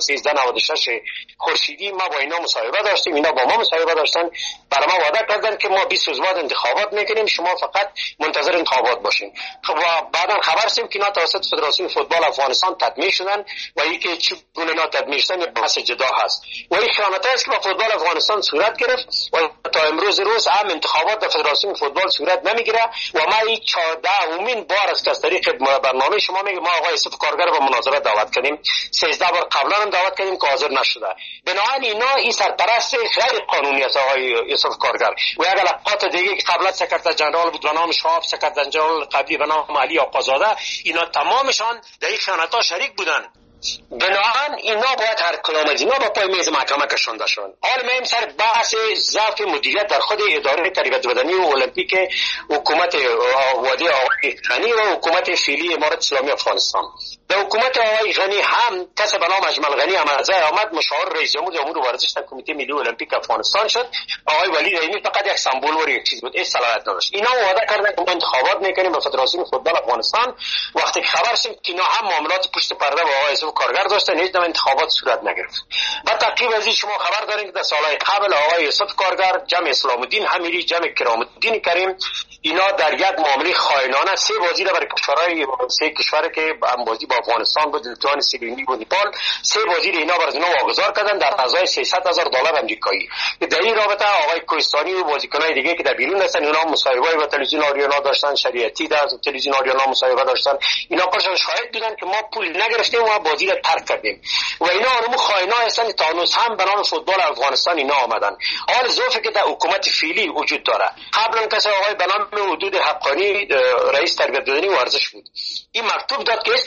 1396 خورشیدی ما با اینا مصاحبه داشتیم اینا با ما مصاحبه داشتن برای ما وعده کردن که ما 20 روز بعد انتخابات میکنیم شما فقط منتظر انتخابات باشین. خب بعدا خبر رسید که اینا توسط فدراسیون فوتبال افغانستان تدمیج شدن و اینکه چگونه اینا تدمیج شدن بحث جدا هست و این خیانت است که با فوتبال افغانستان صورت گرفت و تا امروز هم انتخابات در فدراسیون فوتبال صورت نمیگیره و ما این 14مین بار است که از طریق برنامه شما میگه ما آقای یوسف کارگر رو به مناظره دعوت کردیم 13 بار قبلا هم دعوت کردیم که حاضر نشده. بنابراین اینا این سرپرست غیر قانونی است آقای یوسف کارگر و یک علاقات دیگه که قبلا سکرتر جنرال بود به نام شهاب سکرتر جنرال قبلی به نام علی آقازاده اینا تمامشان در این خیانت‌ها شریک بودن. بنابراین اینا باید هر کدام از اینا با پای میز محکمه کشانده شوند. حالا میایم سر بحث ضعف مدیریت در خود اداره تربیت بدنی و المپیک حکومت وادی آقای غنی و حکومت فعلی امارت اسلامی افغانستان. در حکومت آقای غنی هم کسی به نام اجمل غنی امرزای آمد مشاور رئیس جمهور امور ورزش در کمیته ملی المپیک افغانستان شد. آقای ولی رحیمی فقط یک سمبل و یک چیز بود این صلاحیت نداشت. اینا وعده کردن که انتخابات میکنیم به فدراسیون فوتبال افغانستان. وقتی که خبر شد که اینا هم معاملات پشت پرده با آقای یوسف کارگر داشتن هیچ نوع انتخابات صورت نگرفت. بعد تقریبا از این شما خبر دارین که در سالهای قبل آقای یوسف کارگر جمع اسلام الدین حمیری جمع کرام الدین کریم اینا در یک معامله خائنانه 3 بازی را برای کشورهای 3 کشوری که هم بازی با افغانستان بود لیتوانی سیبرینی و نیپال 3 بازی را اینا برای اینا واگذار کردن در ازای $300,000 آمریکایی. در این رابطه آقای کوهستانی و بازیکنای دیگه که در بیرون هستن اینا مصاحبه با تلویزیون آریانا داشتن شریعتی در تلویزیون آریانا مصاحبه داشتن اینا پرشان شاهد بودن که ما پول نگرفتیم و بازی را ترک کردیم و اینا اونم خائنا هستن تا هنوز هم به نام فوتبال افغانستان اینا آمدن. حال ظرفی که در حکومت فعلی وجود داره قبلا کسی آقای به نام حدود حقانی رئیس تربیت بدنی و ورزش بود این مکتوب داد که است که امور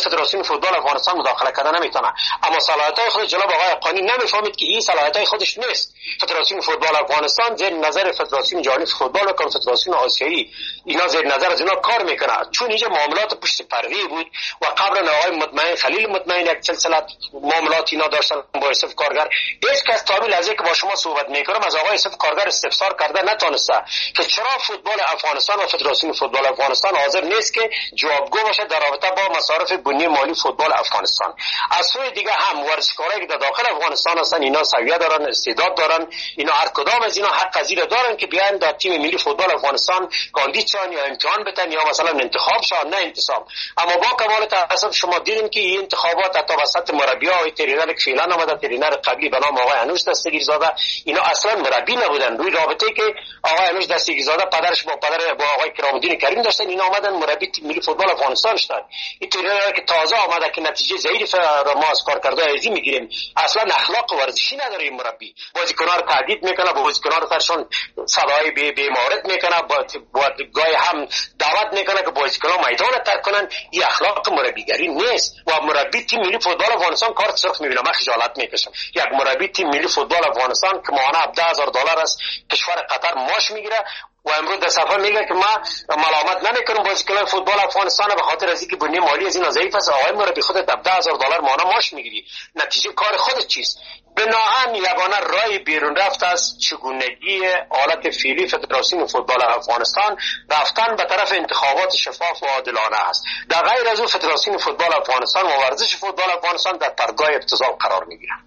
فدراسیون فوتبال افغانستان مداخله کردن نمیتونه، اما صلاحیت‌های خود جناب آقای قانی نمیفهمید که این صلاحیت‌های خودش نیست. فدراسیون فوتبال افغانستان زیر نظر فدراسیون جهانی فوتبال و فدراسیون آسیایی اینا زیر نظر از اینا کار میکنه، چون اینجا معاملات پشت پرده بود و قبلا آقای مطمئن خلیل مطمئن یک سلسله معاملات اینا داشتن با یوسف کارگر. هیچ کس تا به لحظه که با شما صحبت میکنم از آقای یوسف کارگر استفسار کرده نتونسته که چرا فوتبال افغانستان و فدراسیون فوتبال افغانستان حاضر نیست که جوابگو باشه در رابطه با مصارف بنیه مالی فوتبال افغانستان. از سوی دیگه هم ورزشکارایی که در داخل افغانستان هستن اینا سویه دارن، استعداد دارن، اینا هر کدام از اینا حق پذیر دارن که بیان در تیم ملی فوتبال افغانستان کاندید شن یا امتحان بدن یا مثلا انتخاب شن، نه انتصاب. اما با کمال تاسف شما دیدین که این انتخابات حتی وسط مربی‌ها و ترینر که فعلا آمده، ترینر قبلی به نام آقای انوش دستگیرزاده، اینا اصلا مربی نبودن. روی رابطه که آقای انوش دستگیرزاده پدرش با آقای کرام‌الدین کریم داشتن، اینا آمدن مربی تیم ملی فوتبال افغانستان شدن. این ترینر که تازه آمده که نتیجه ضعیف ما از کارکردهای ازی میگیریم، اصلا اخلاق ورزشی نداره این مربی. بازیکن‌ها رو تهدید میکنه، بازیکن‌ها رو سرشون صدای بی‌مورد میکنه، با گاهی هم دعوت میکنه که بازیکن‌ها میدان رو ترک کنن. این اخلاق مربیگری نیست و مربی تیم ملی فوتبال افغانستان کارت سرخ میبینه. من خجالت میکشم یک مربی تیم ملی فوتبال افغانستان که ماهانه $17,000 از کشور قطر معاش میگیره و امروز در صفحه میگه که ما ملامت نمیکنیم بازیکنان فوتبال افغانستان به خاطر از اینکه بنیه مالی از این ضعیف است. آقای مربی خودت $17,000 ماهانه معاش میگیری، نتیجه کار خودت چیست؟ بناهن یگانه رای بیرون رفت از چگونگی حالت فعلی فدراسیون فوتبال افغانستان رفتن به طرف انتخابات شفاف و عادلانه است. در غیر از او فدراسیون فوتبال افغانستان و ورزش فوتبال افغانستان در پرگاه ابتذال قرار میگیرند.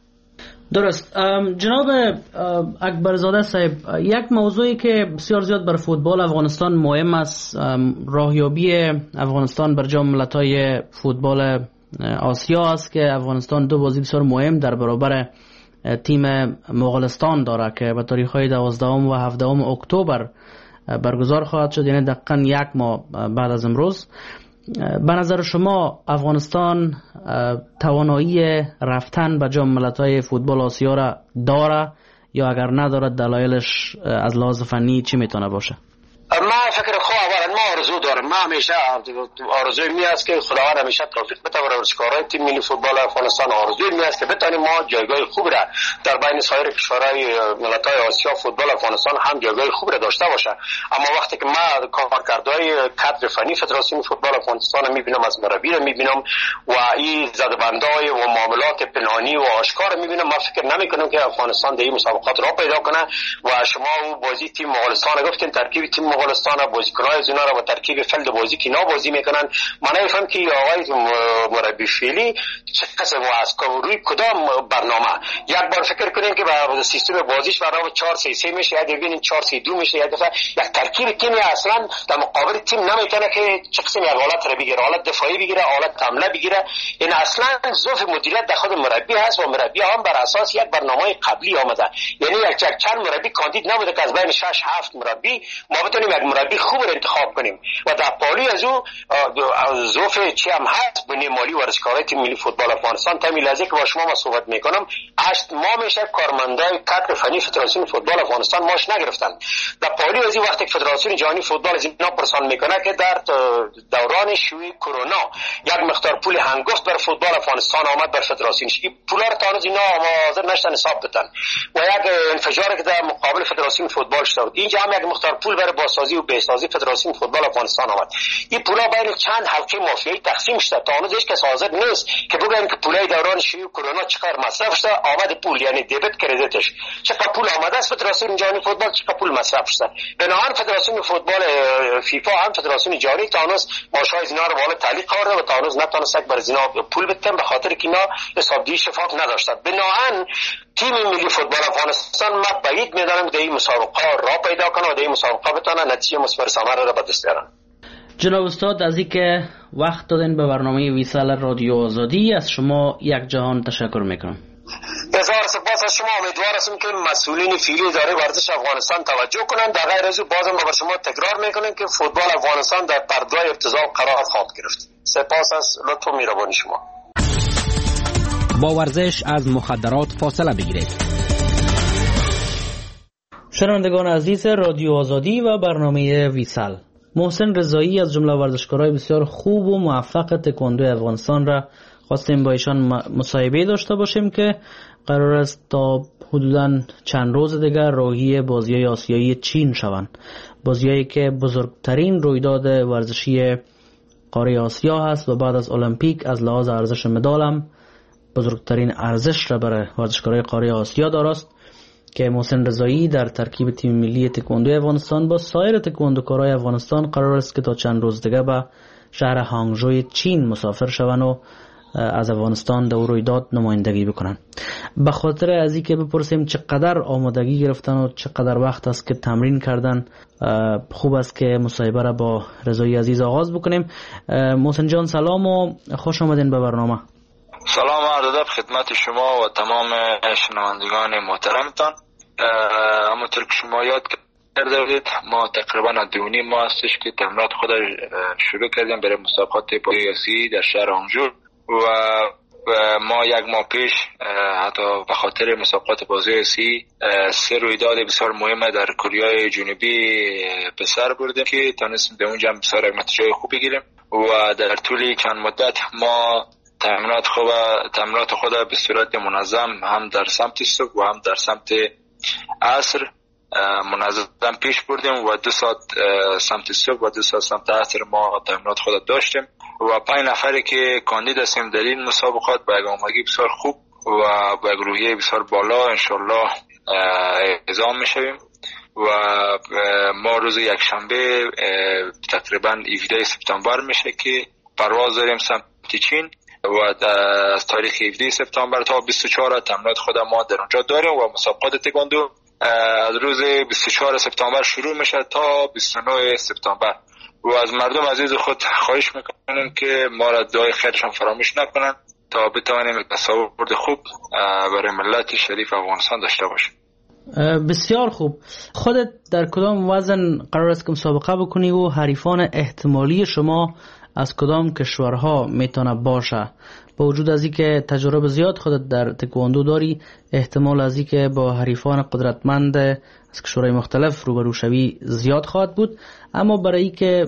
درست. جناب اکبرزاده صاحب، یک موضوعی که بسیار زیاد بر فوتبال افغانستان مهم است راهیابی افغانستان بر جام ملت‌های فوتبال آسیا است که افغانستان دو بازی بسیار مهم در برابر تیم مغولستان داره که به تاریخ‌های 12 و 17 اکتبر برگزار خواهد شد، یعنی دقیقاً یک ماه بعد از امروز. به نظر شما افغانستان توانایی رفتن به جام ملت‌های فوتبال آسیا را داره یا اگر نداره دلایلش از لحاظ فنی چی میتونه باشه؟ من فکر اولا ما آرزو دارم، ما همیشه آرزوی می است که خداوند همیشه توفیق بده برای ورزشکارای تیم ملی فوتبال افغانستان. آرزوی می است که بتونیم ما جایگاه خوب را در بین سایر کشورهای ملت‌های آسیا فوتبال افغانستان هم جایگاه خوب را داشته باشه. اما وقتی که ما کارکردهای کادر فنی فدراسیون فوتبال افغانستان میبینم، از مربی رو میبینم و این زدبندای و معاملات پنهانی و آشکار میبینم، ما فکر نمیکنم که افغانستان در این مسابقات را پیدا کنه. و شما بازی تیم مغولستان گفتین، ترکیب تیم مغولستان بازیکن‌های از اینا رو با ترکیب فیلد بازی که اینا بازی میکنن، من نمیفهم که آقای مربی فعلی چه قسم است روی کدام برنامه. یک بار فکر کنین که با سیستم بازیش برای 4-3-3 میشه، یا ببینین 4-3-2 میشه، یا دفعه یک ترکیب تیم اصلا در مقابل تیم نمیتونه که چه قسم یک حالت رو بگیره، حالت دفاعی بگیره، حالت حمله بگیره. این اصلا ضعف مدیریت در خود مربی هست و مربی هم بر اساس یک برنامه قبلی آمده. یعنی یک چند مربی کاندید نبوده که از بین 6-7 مربی ما بتونیم یک مربی خوب رو انتخاب کنیم و در پالی از او ضعف چی هم هست بنیه مالی ورزشکارای تیم ملی فوتبال افغانستان. تا می لحظه که با شما صحبت میکنم 8 ماه میشه کارمندای کادر فنی فدراسیون فوتبال افغانستان ماش نگرفتن. در پالی از این وقتی فدراسیون جهانی فوتبال از اینا پرسان میکنه که در دوران شیوع کرونا یک مقدار پول هنگفت بر فوتبال افغانستان آمد بر فدراسیون، این پولا رو تا هنوز اینا حاضر نشدن حساب بدن و یک انفجاری که در مقابل فدراسیون فوتبال شد. اینجا هم یک مقدار پول برای بازسازی و بهسازی فدراسیون فوتبال افغانستان آمد. این پولا بین چند حلقه مافیایی تقسیم شده، تا هنوز هیچ کس حاضر نیست که بگن که پولای دوران شیوع کرونا چقدر مصرف شده، آمد پول یعنی دیبت کردیتش چقدر پول آمده است فدراسیون جهانی فوتبال، چقدر پول مصرف شده. بنابراین فدراسیون فوتبال فیفا هم فدراسیون جهانی تا هنوز ماشای اینا رو بالا تعلیق کرده و تا هنوز نتونست بر اینا پول بدن به خاطر که اینا حسابدهی شفاف نداشتن. بنابراین تیم ملی فوتبال افغانستان ما بعید می‌دانم در این مسابقه را پیدا کنه و در این مسابقه بتونه نتیجه مثمر ثمره را به دست بیارن. جناب استاد از اینکه وقت دادن به برنامه ویسال رادیو آزادی، از شما یک جهان تشکر میکنم. بسیار سپاس از شما. امیدوار هستم که مسئولین فعلی اداره ورزش افغانستان توجه کنند. در غیر از او بازم با شما تکرار میکنم که فوتبال افغانستان در پرده ابتذال قرار خواهد گرفت. سپاس از لطف و مهربانی شما. با ورزش از مخدرات فاصله بگیرید. شنوندگان عزیز رادیو آزادی و برنامه ویسال، محسن رضایی از جمله ورزشکارای بسیار خوب و موفق تکواندو افغانستان را خواستیم با ایشان مصاحبه داشته باشیم که قرار است تا حدوداً چند روز دیگر راهی بازی‌های آسیایی چین شوند. بازی‌هایی که بزرگترین رویداد ورزشی قاره آسیا هست و بعد از المپیک از لحاظ ارزش مدال هم بزرگترین ارزش را برای ورزشکارای قاره آسیا دارست که محسن رضایی در ترکیب تیم ملی تکواندو افغانستان با سایر تکواندوکارای افغانستان قرار است که تا چند روز دیگه به شهر هانگژوی چین مسافر شوند و از افغانستان در رویداد نمایندگی بکنن. به خاطر از اینکه بپرسیم چقدر آمادگی گرفتن و چقدر وقت است که تمرین کردن، خوب است که مصاحبه را با رضایی عزیز آغاز بکنیم. محسن جان سلام و خوش آمدین به برنامه. سلام و ادب خدمت شما و تمام شنوندگان محترمتان. همونطور که شما یاد کرده بودید ما تقریبا 2.5 ماه هستش که تمرینات خود شروع کردیم برای مسابقات آسیایی در شهر هانگژو و ما 1 ماه پیش حتی به خاطر مسابقات بازی آسیایی 3 رویداد بسیار مهم در کره جنوبی به سر بردیم که تونستیم در اونجا بسیار نتیجه خوب بگیریم و در طول چند مدت ما تمرینات خود به صورت منظم هم در سمت صبح و هم در سمت عصر منظم پیش بردیم و 2 ساعت سمت صبح و 2 ساعت سمت عصر ما تمرینات خود داشتیم و 5 نفری که کاندید هستیم در این مسابقات با یک آمادگی بسیار خوب و با یک روحیه بسیار بالا انشالله اعزام میشویم و ما روز یکشنبه تقریبا 17 سپتامبر میشه که پرواز داریم سمت چین و از تاریخ 17 سپتامبر تا 24 تمرینات خود ما در اونجا داریم و مسابقات تکواندو از روز 24 سپتامبر شروع میشه تا 29 سپتامبر و از مردم عزیز خود خواهش میکنیم که ما را دعای خیرشان فراموش نکنن تا بتوانیم تصاویر خوب برای ملت شریف افغانستان داشته باشیم. بسیار خوب. خودت در کدام وزن قرار است که مسابقه بکنی و حریفان احتمالی شما از کدام کشورها میتونه باشه؟ با وجود از اینکه تجربه زیاد خودت در تکواندو داری، احتمال از اینکه با حریفان قدرتمند از کشورهای مختلف روبرو شوی زیاد خواهد بود، اما برای اینکه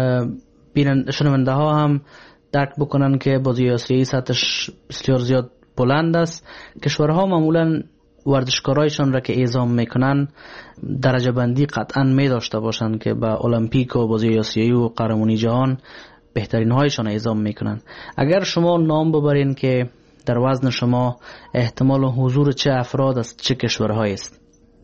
شنونده ها هم درک بکنن که بازی آسیایی سطحش بسیار زیاد بلند است، کشورها معمولا ورزشکارایشان را که اعزام میکنن درجه بندی قطعا می داشته باشند که به المپیک و بازی آسیایی و قهرمانی جهان بهترین هایشان اعزام میکنن. اگر شما نام ببرین که در وزن شما احتمال حضور چه افراد از چه کشورهایی است؟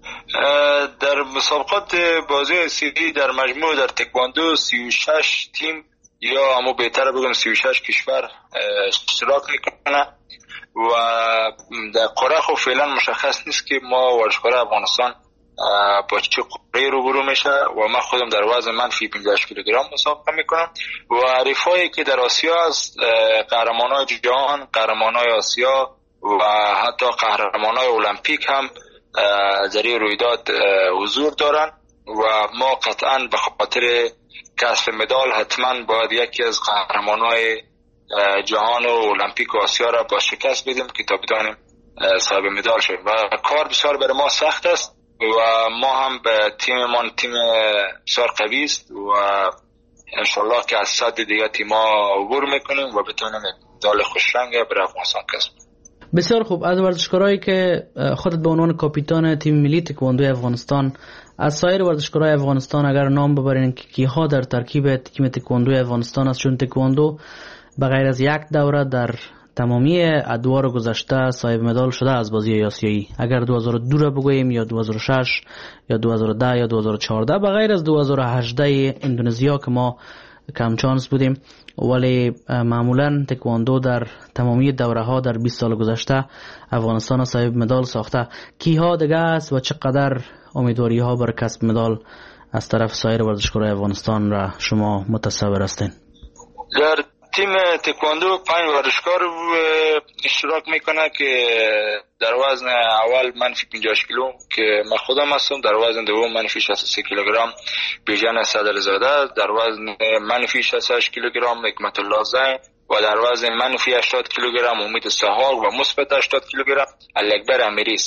در مسابقات بازی آسیایی در مجموع در تکواندو 36 تیم یا اما بهتر بگم 36 کشور اشتراک میکنه و در قاره خب فعلا مشخص نیست که ما ورزشکار افغانستان با چه قاره روبرو میشه و من خودم در وزن منفی 58 کیلوگرم مسابقه میکنم و حریفایی که در آسیا است قهرمانای جهان، قهرمانای آسیا و حتی قهرمانای المپیک هم در این رویداد حضور دارن و ما قطعا به خاطر کسب مدال حتما باید یکی از قهرمانای جهان و المپیک و آسیا را با شکست بدیم که تا بتوانیم صاحب مدال شویم و کار بسیار برای ما سخت است و ما هم به تیممان تیم بسیار قوی است و انشالله که از صد دیگه تیما عبور میکنیم و بتونیم مدال خوشرنگ برای افغانستان کسب. بسیار خوب. از ورزشکارایی که خودت به عنوان کاپیتان تیم ملی تکواندو افغانستان، از سایر ورزشکارای افغانستان اگر نام ببرین که کیها در ترکیب تیم تکواندو افغانستان است، چون تکواندو بغیر از یک دوره در تمامی ادوار گذشته صاحب مدال شده از بازی آسیایی. اگر 2002 را بگوییم یا 2006 یا 2010 یا 2014 بغیر از 2018 اندونزیا که ما کم چانس بودیم، ولی معمولا تکواندو در تمامی دوره ها در 20 سال گذشته افغانستان صاحب مدال ساخته. کیها دیگه است و چقدر امیدواری ها برای کسب مدال از طرف سایر ورزشکارای افغانستان را شما متصور هستین؟ در تیم تکواندو 5 ورزشکار اشتراک میکنه که در وزن اول منفی 58 کیلو که من خودم هستم، در وزن دوم منفی 63 کیلوگرم بیژن صدرزاده، در وزن منفی 68 کیلوگرم حکمت الله زین و در وزن منفی 80 کیلوگرم امید سهاق و مثبت 80 کیلوگرم علی اکبر امیری است.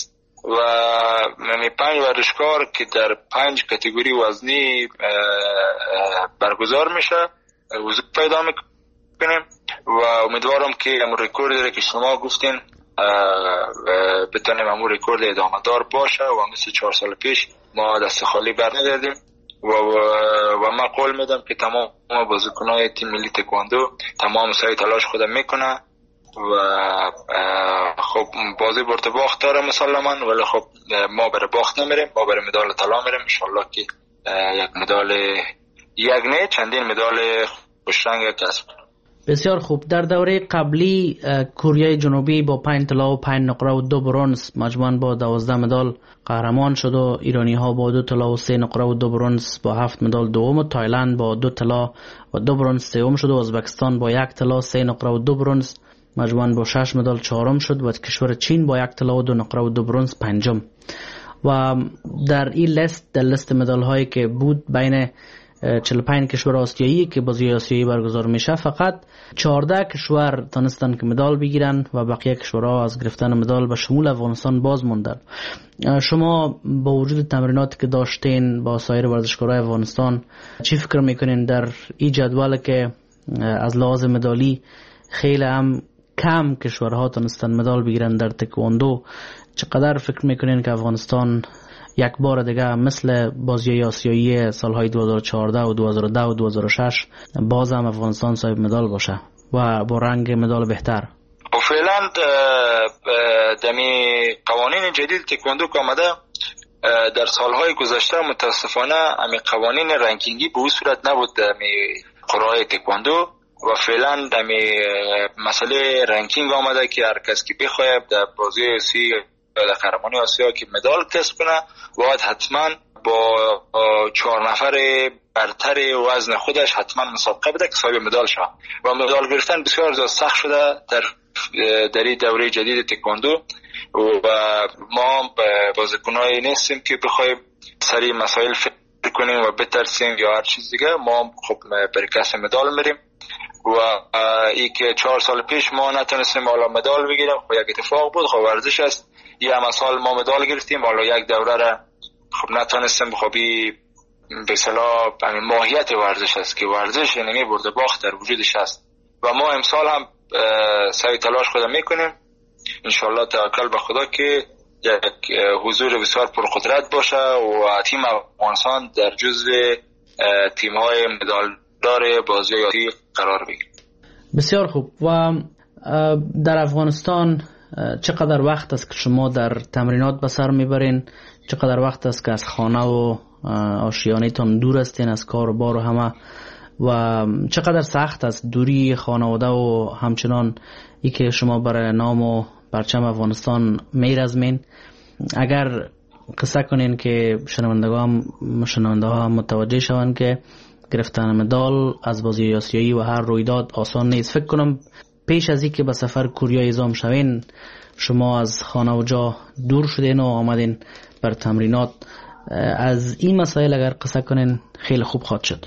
و 5 ورزشکار که در 5 کاتگوری وزنی برگزار میشه حضور پیدا میکنیم و امیدوارم که همون رکوردی که شما گفتین بتونیم همون رکورد ادامه دار باشه و مثل 4 سال پیش ما دست خالی بر ندردیم و من قول میدم که تمام بازیکن‌های تیم ملی تکواندو تمام سعی تلاش خود میکنه و خب بازی برد باخت داره مسلماً، ولی خب ما برای باخت نمیریم، ما برای مدال طلا میریم. ان شاءالله که یک مدال، یک نه چندین مدال خوشرنگ کسب. بسیار خوب. در دوره قبلی کره جنوبی با 5 طلا و 5 نقره و 2 برنز مجموعاً با 12 مدال قهرمان شد و ایرانی ها با 2 طلا و 3 نقره و 2 برنز با 7 مدال دوم و تایلند با 2 طلا و 2 برنز سوم شد و ازبکستان با 1 طلا 3 نقره و 2 برنز مجموعاً با 6 مدال چهارم شد و کشور چین با 1 طلا و 2 نقره و 2 برنز پنجم. و در این لیست مدال هایی که بود بین 45 کشور آسیایی که بازی آسیایی برگزار میشه فقط 14 کشور تونستن که مدال بگیرن و بقیه کشورها از گرفتن مدال به شمول افغانستان باز موندن. شما با وجود تمریناتی که داشتین با سایر ورزشکارای افغانستان چی فکر میکنین در این جدول که از لحاظ مدالی خیلی هم کم کشورها تونستن مدال بگیرن در تکواندو؟ چقدر فکر میکنین که افغانستان یک بار دیگه مثل بازی آسیایی سالهای 2014 و 2010 و 2006 باز هم افغانستان صاحب مدال باشه و با رنگ مدال بهتر؟ فعلا دمی قوانین جدید تکواندو که آمده در سالهای گذشته متاسفانه امی قوانین رنکینگی به اون صورت نبود دمی قرعه تکواندو و فعلا دمی مسئله رنکینگ آمده که هر کس که بخواد در بازی آسیایی در قهرمانی آسیا که مدال کسب کنه باید حتما با 4 نفر برتر وزن خودش حتما مسابقه بده که صاحب مدال شه و مدال گرفتن بسیار زیاد سخت شده در این دوره جدید تکواندو و ما بازیکنایی نیستیم که بخوایم سری مسائل فکر کنیم و بترسیم یا هر چیز دیگه. ما خب برای کسب مدال میریم و ای که 4 سال پیش ما نتونستیم حالا مدال بگیریم خب یک اتفاق بود، خب ورزش است. یه هم سال ما مدال گرفتیم حالا یک دوره را خب نتونستیم. خب به اصطلاح ماهیت ورزش است که ورزش یعنی برد باخت در وجودش است و ما امسال هم سعی تلاش خود میکنیم ان شاء الله توکل به خدا که یک حضور بسیار پرقدرت باشه و تیم افغانستان در جزو تیم‌های مدالدار بازی آسیایی قرار بگیره. بسیار خوب. و در افغانستان چقدر وقت است که شما در تمرینات به سر میبرین؟ چقدر وقت است که از خانه و آشیانه‌تان دور هستین از کار و بار و همه؟ و چقدر سخت است دوری خانواده و همچنان ای که شما برای نام و پرچم افغانستان میرزمین؟ اگر قصه کنین که شنونده ها متوجه شوند که گرفتن مدال از بازی آسیایی و هر رویداد آسان نیست. فکر کنم پیش از اینکه به سفر کره اعزام شوین شما از خانه و جا دور شدین و آمدین بر تمرینات. از این مسائل اگر قصه کنین خیلی خوب خواهد شد.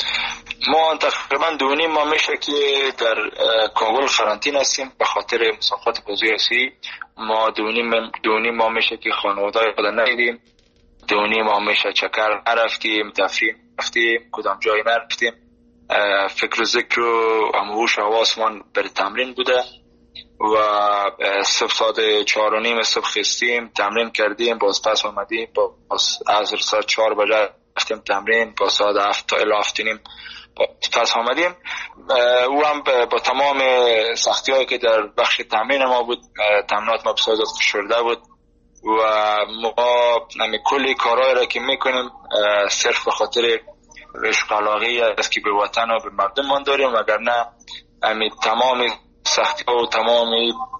ما تقریبا 2.5 ماه میشه که در کابل قرنطینه هستیم به خاطر مسابقات بازی آسیایی. ما 2.5 ماه میشه که خانواده خود ندیدیم، 2.5 ماه میشه چکر نرفتیم، تفریح رفتیم، کدام جایی نرفتیم. فکر و ذکر و هوش حواسمان بر تمرین بوده و صبح ساعت 4:30 صبح خستیم، تمرین کردیم، باز پس آمدیم، باز از ساعت 4 بجه رفتیم تمرین، باز ساعت 7 تا 7:30 پس آمدیم. او هم با تمام سختی هایی که در بخش تمرین ما بود، تمرینات ما بسیار فشرده بود و ما کلی کارهایی را که میکنیم صرف به خاطر عشق علاقه است که به وطن و به مردم ما داریم، وگرنه تمام سختی ها و تمام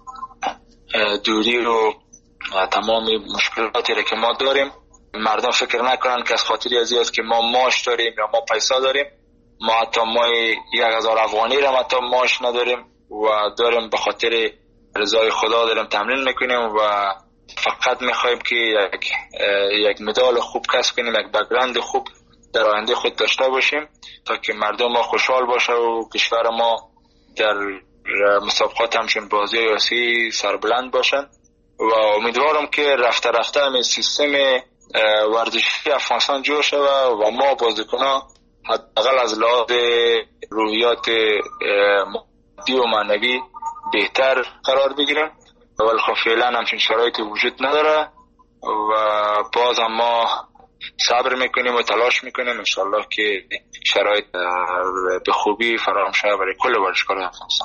دوری و تمام مشکلاتی را که ما داریم مردم فکر نکنن که از خاطری از این است که ما معاش داریم یا ما پیسا داریم. ما حتی 1000 افغانی را حتی معاش نداریم و داریم به خاطر رضای خدا داریم تمرین میکنیم و فقط میخوایم که یک مدال خوب کسب کنیم، یک بک‌گراند خوب در آینده خود داشته باشیم تا که مردم ما خوشحال باشه و کشور ما در مسابقات همچون بازی آسیایی سربلند باشن و امیدوارم که رفته رفته همین سیستم ورزشی افغانستان جور شود و ما بازیکنان حداقل از لحاظ روحیات مادی و معنوی بهتر قرار بگیریم، ولی خب فعلا همچین شرایطی وجود نداره و باز هم ما صبر میکنیم و تلاش میکنیم انشالله که شرایط به خوبی فراهم شود برای کل ورزشکاران افغانستان.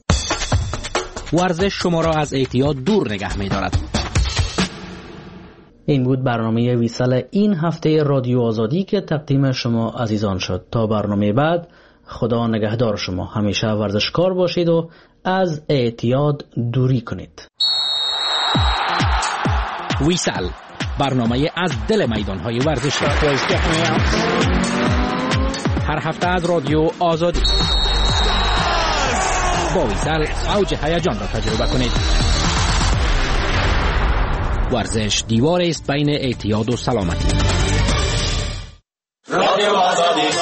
ورزش شما را از اعتیاد دور نگه می‌دارد. این بود برنامه ویسال این هفته رادیو آزادی که تقدیم شما عزیزان شد. تا برنامه بعد، خدا نگهدار شما. همیشه ورزشکار باشید و از اعتیاد دوری کنید. ویسال، برنامه از دل میدان‌های ورزشی. هر هفته از رادیو آزادی. با ویسال اوج هیجان را تجربه کنید. ورزش دیواری است بین اعتیاد و سلامتی. رادیو آزادی.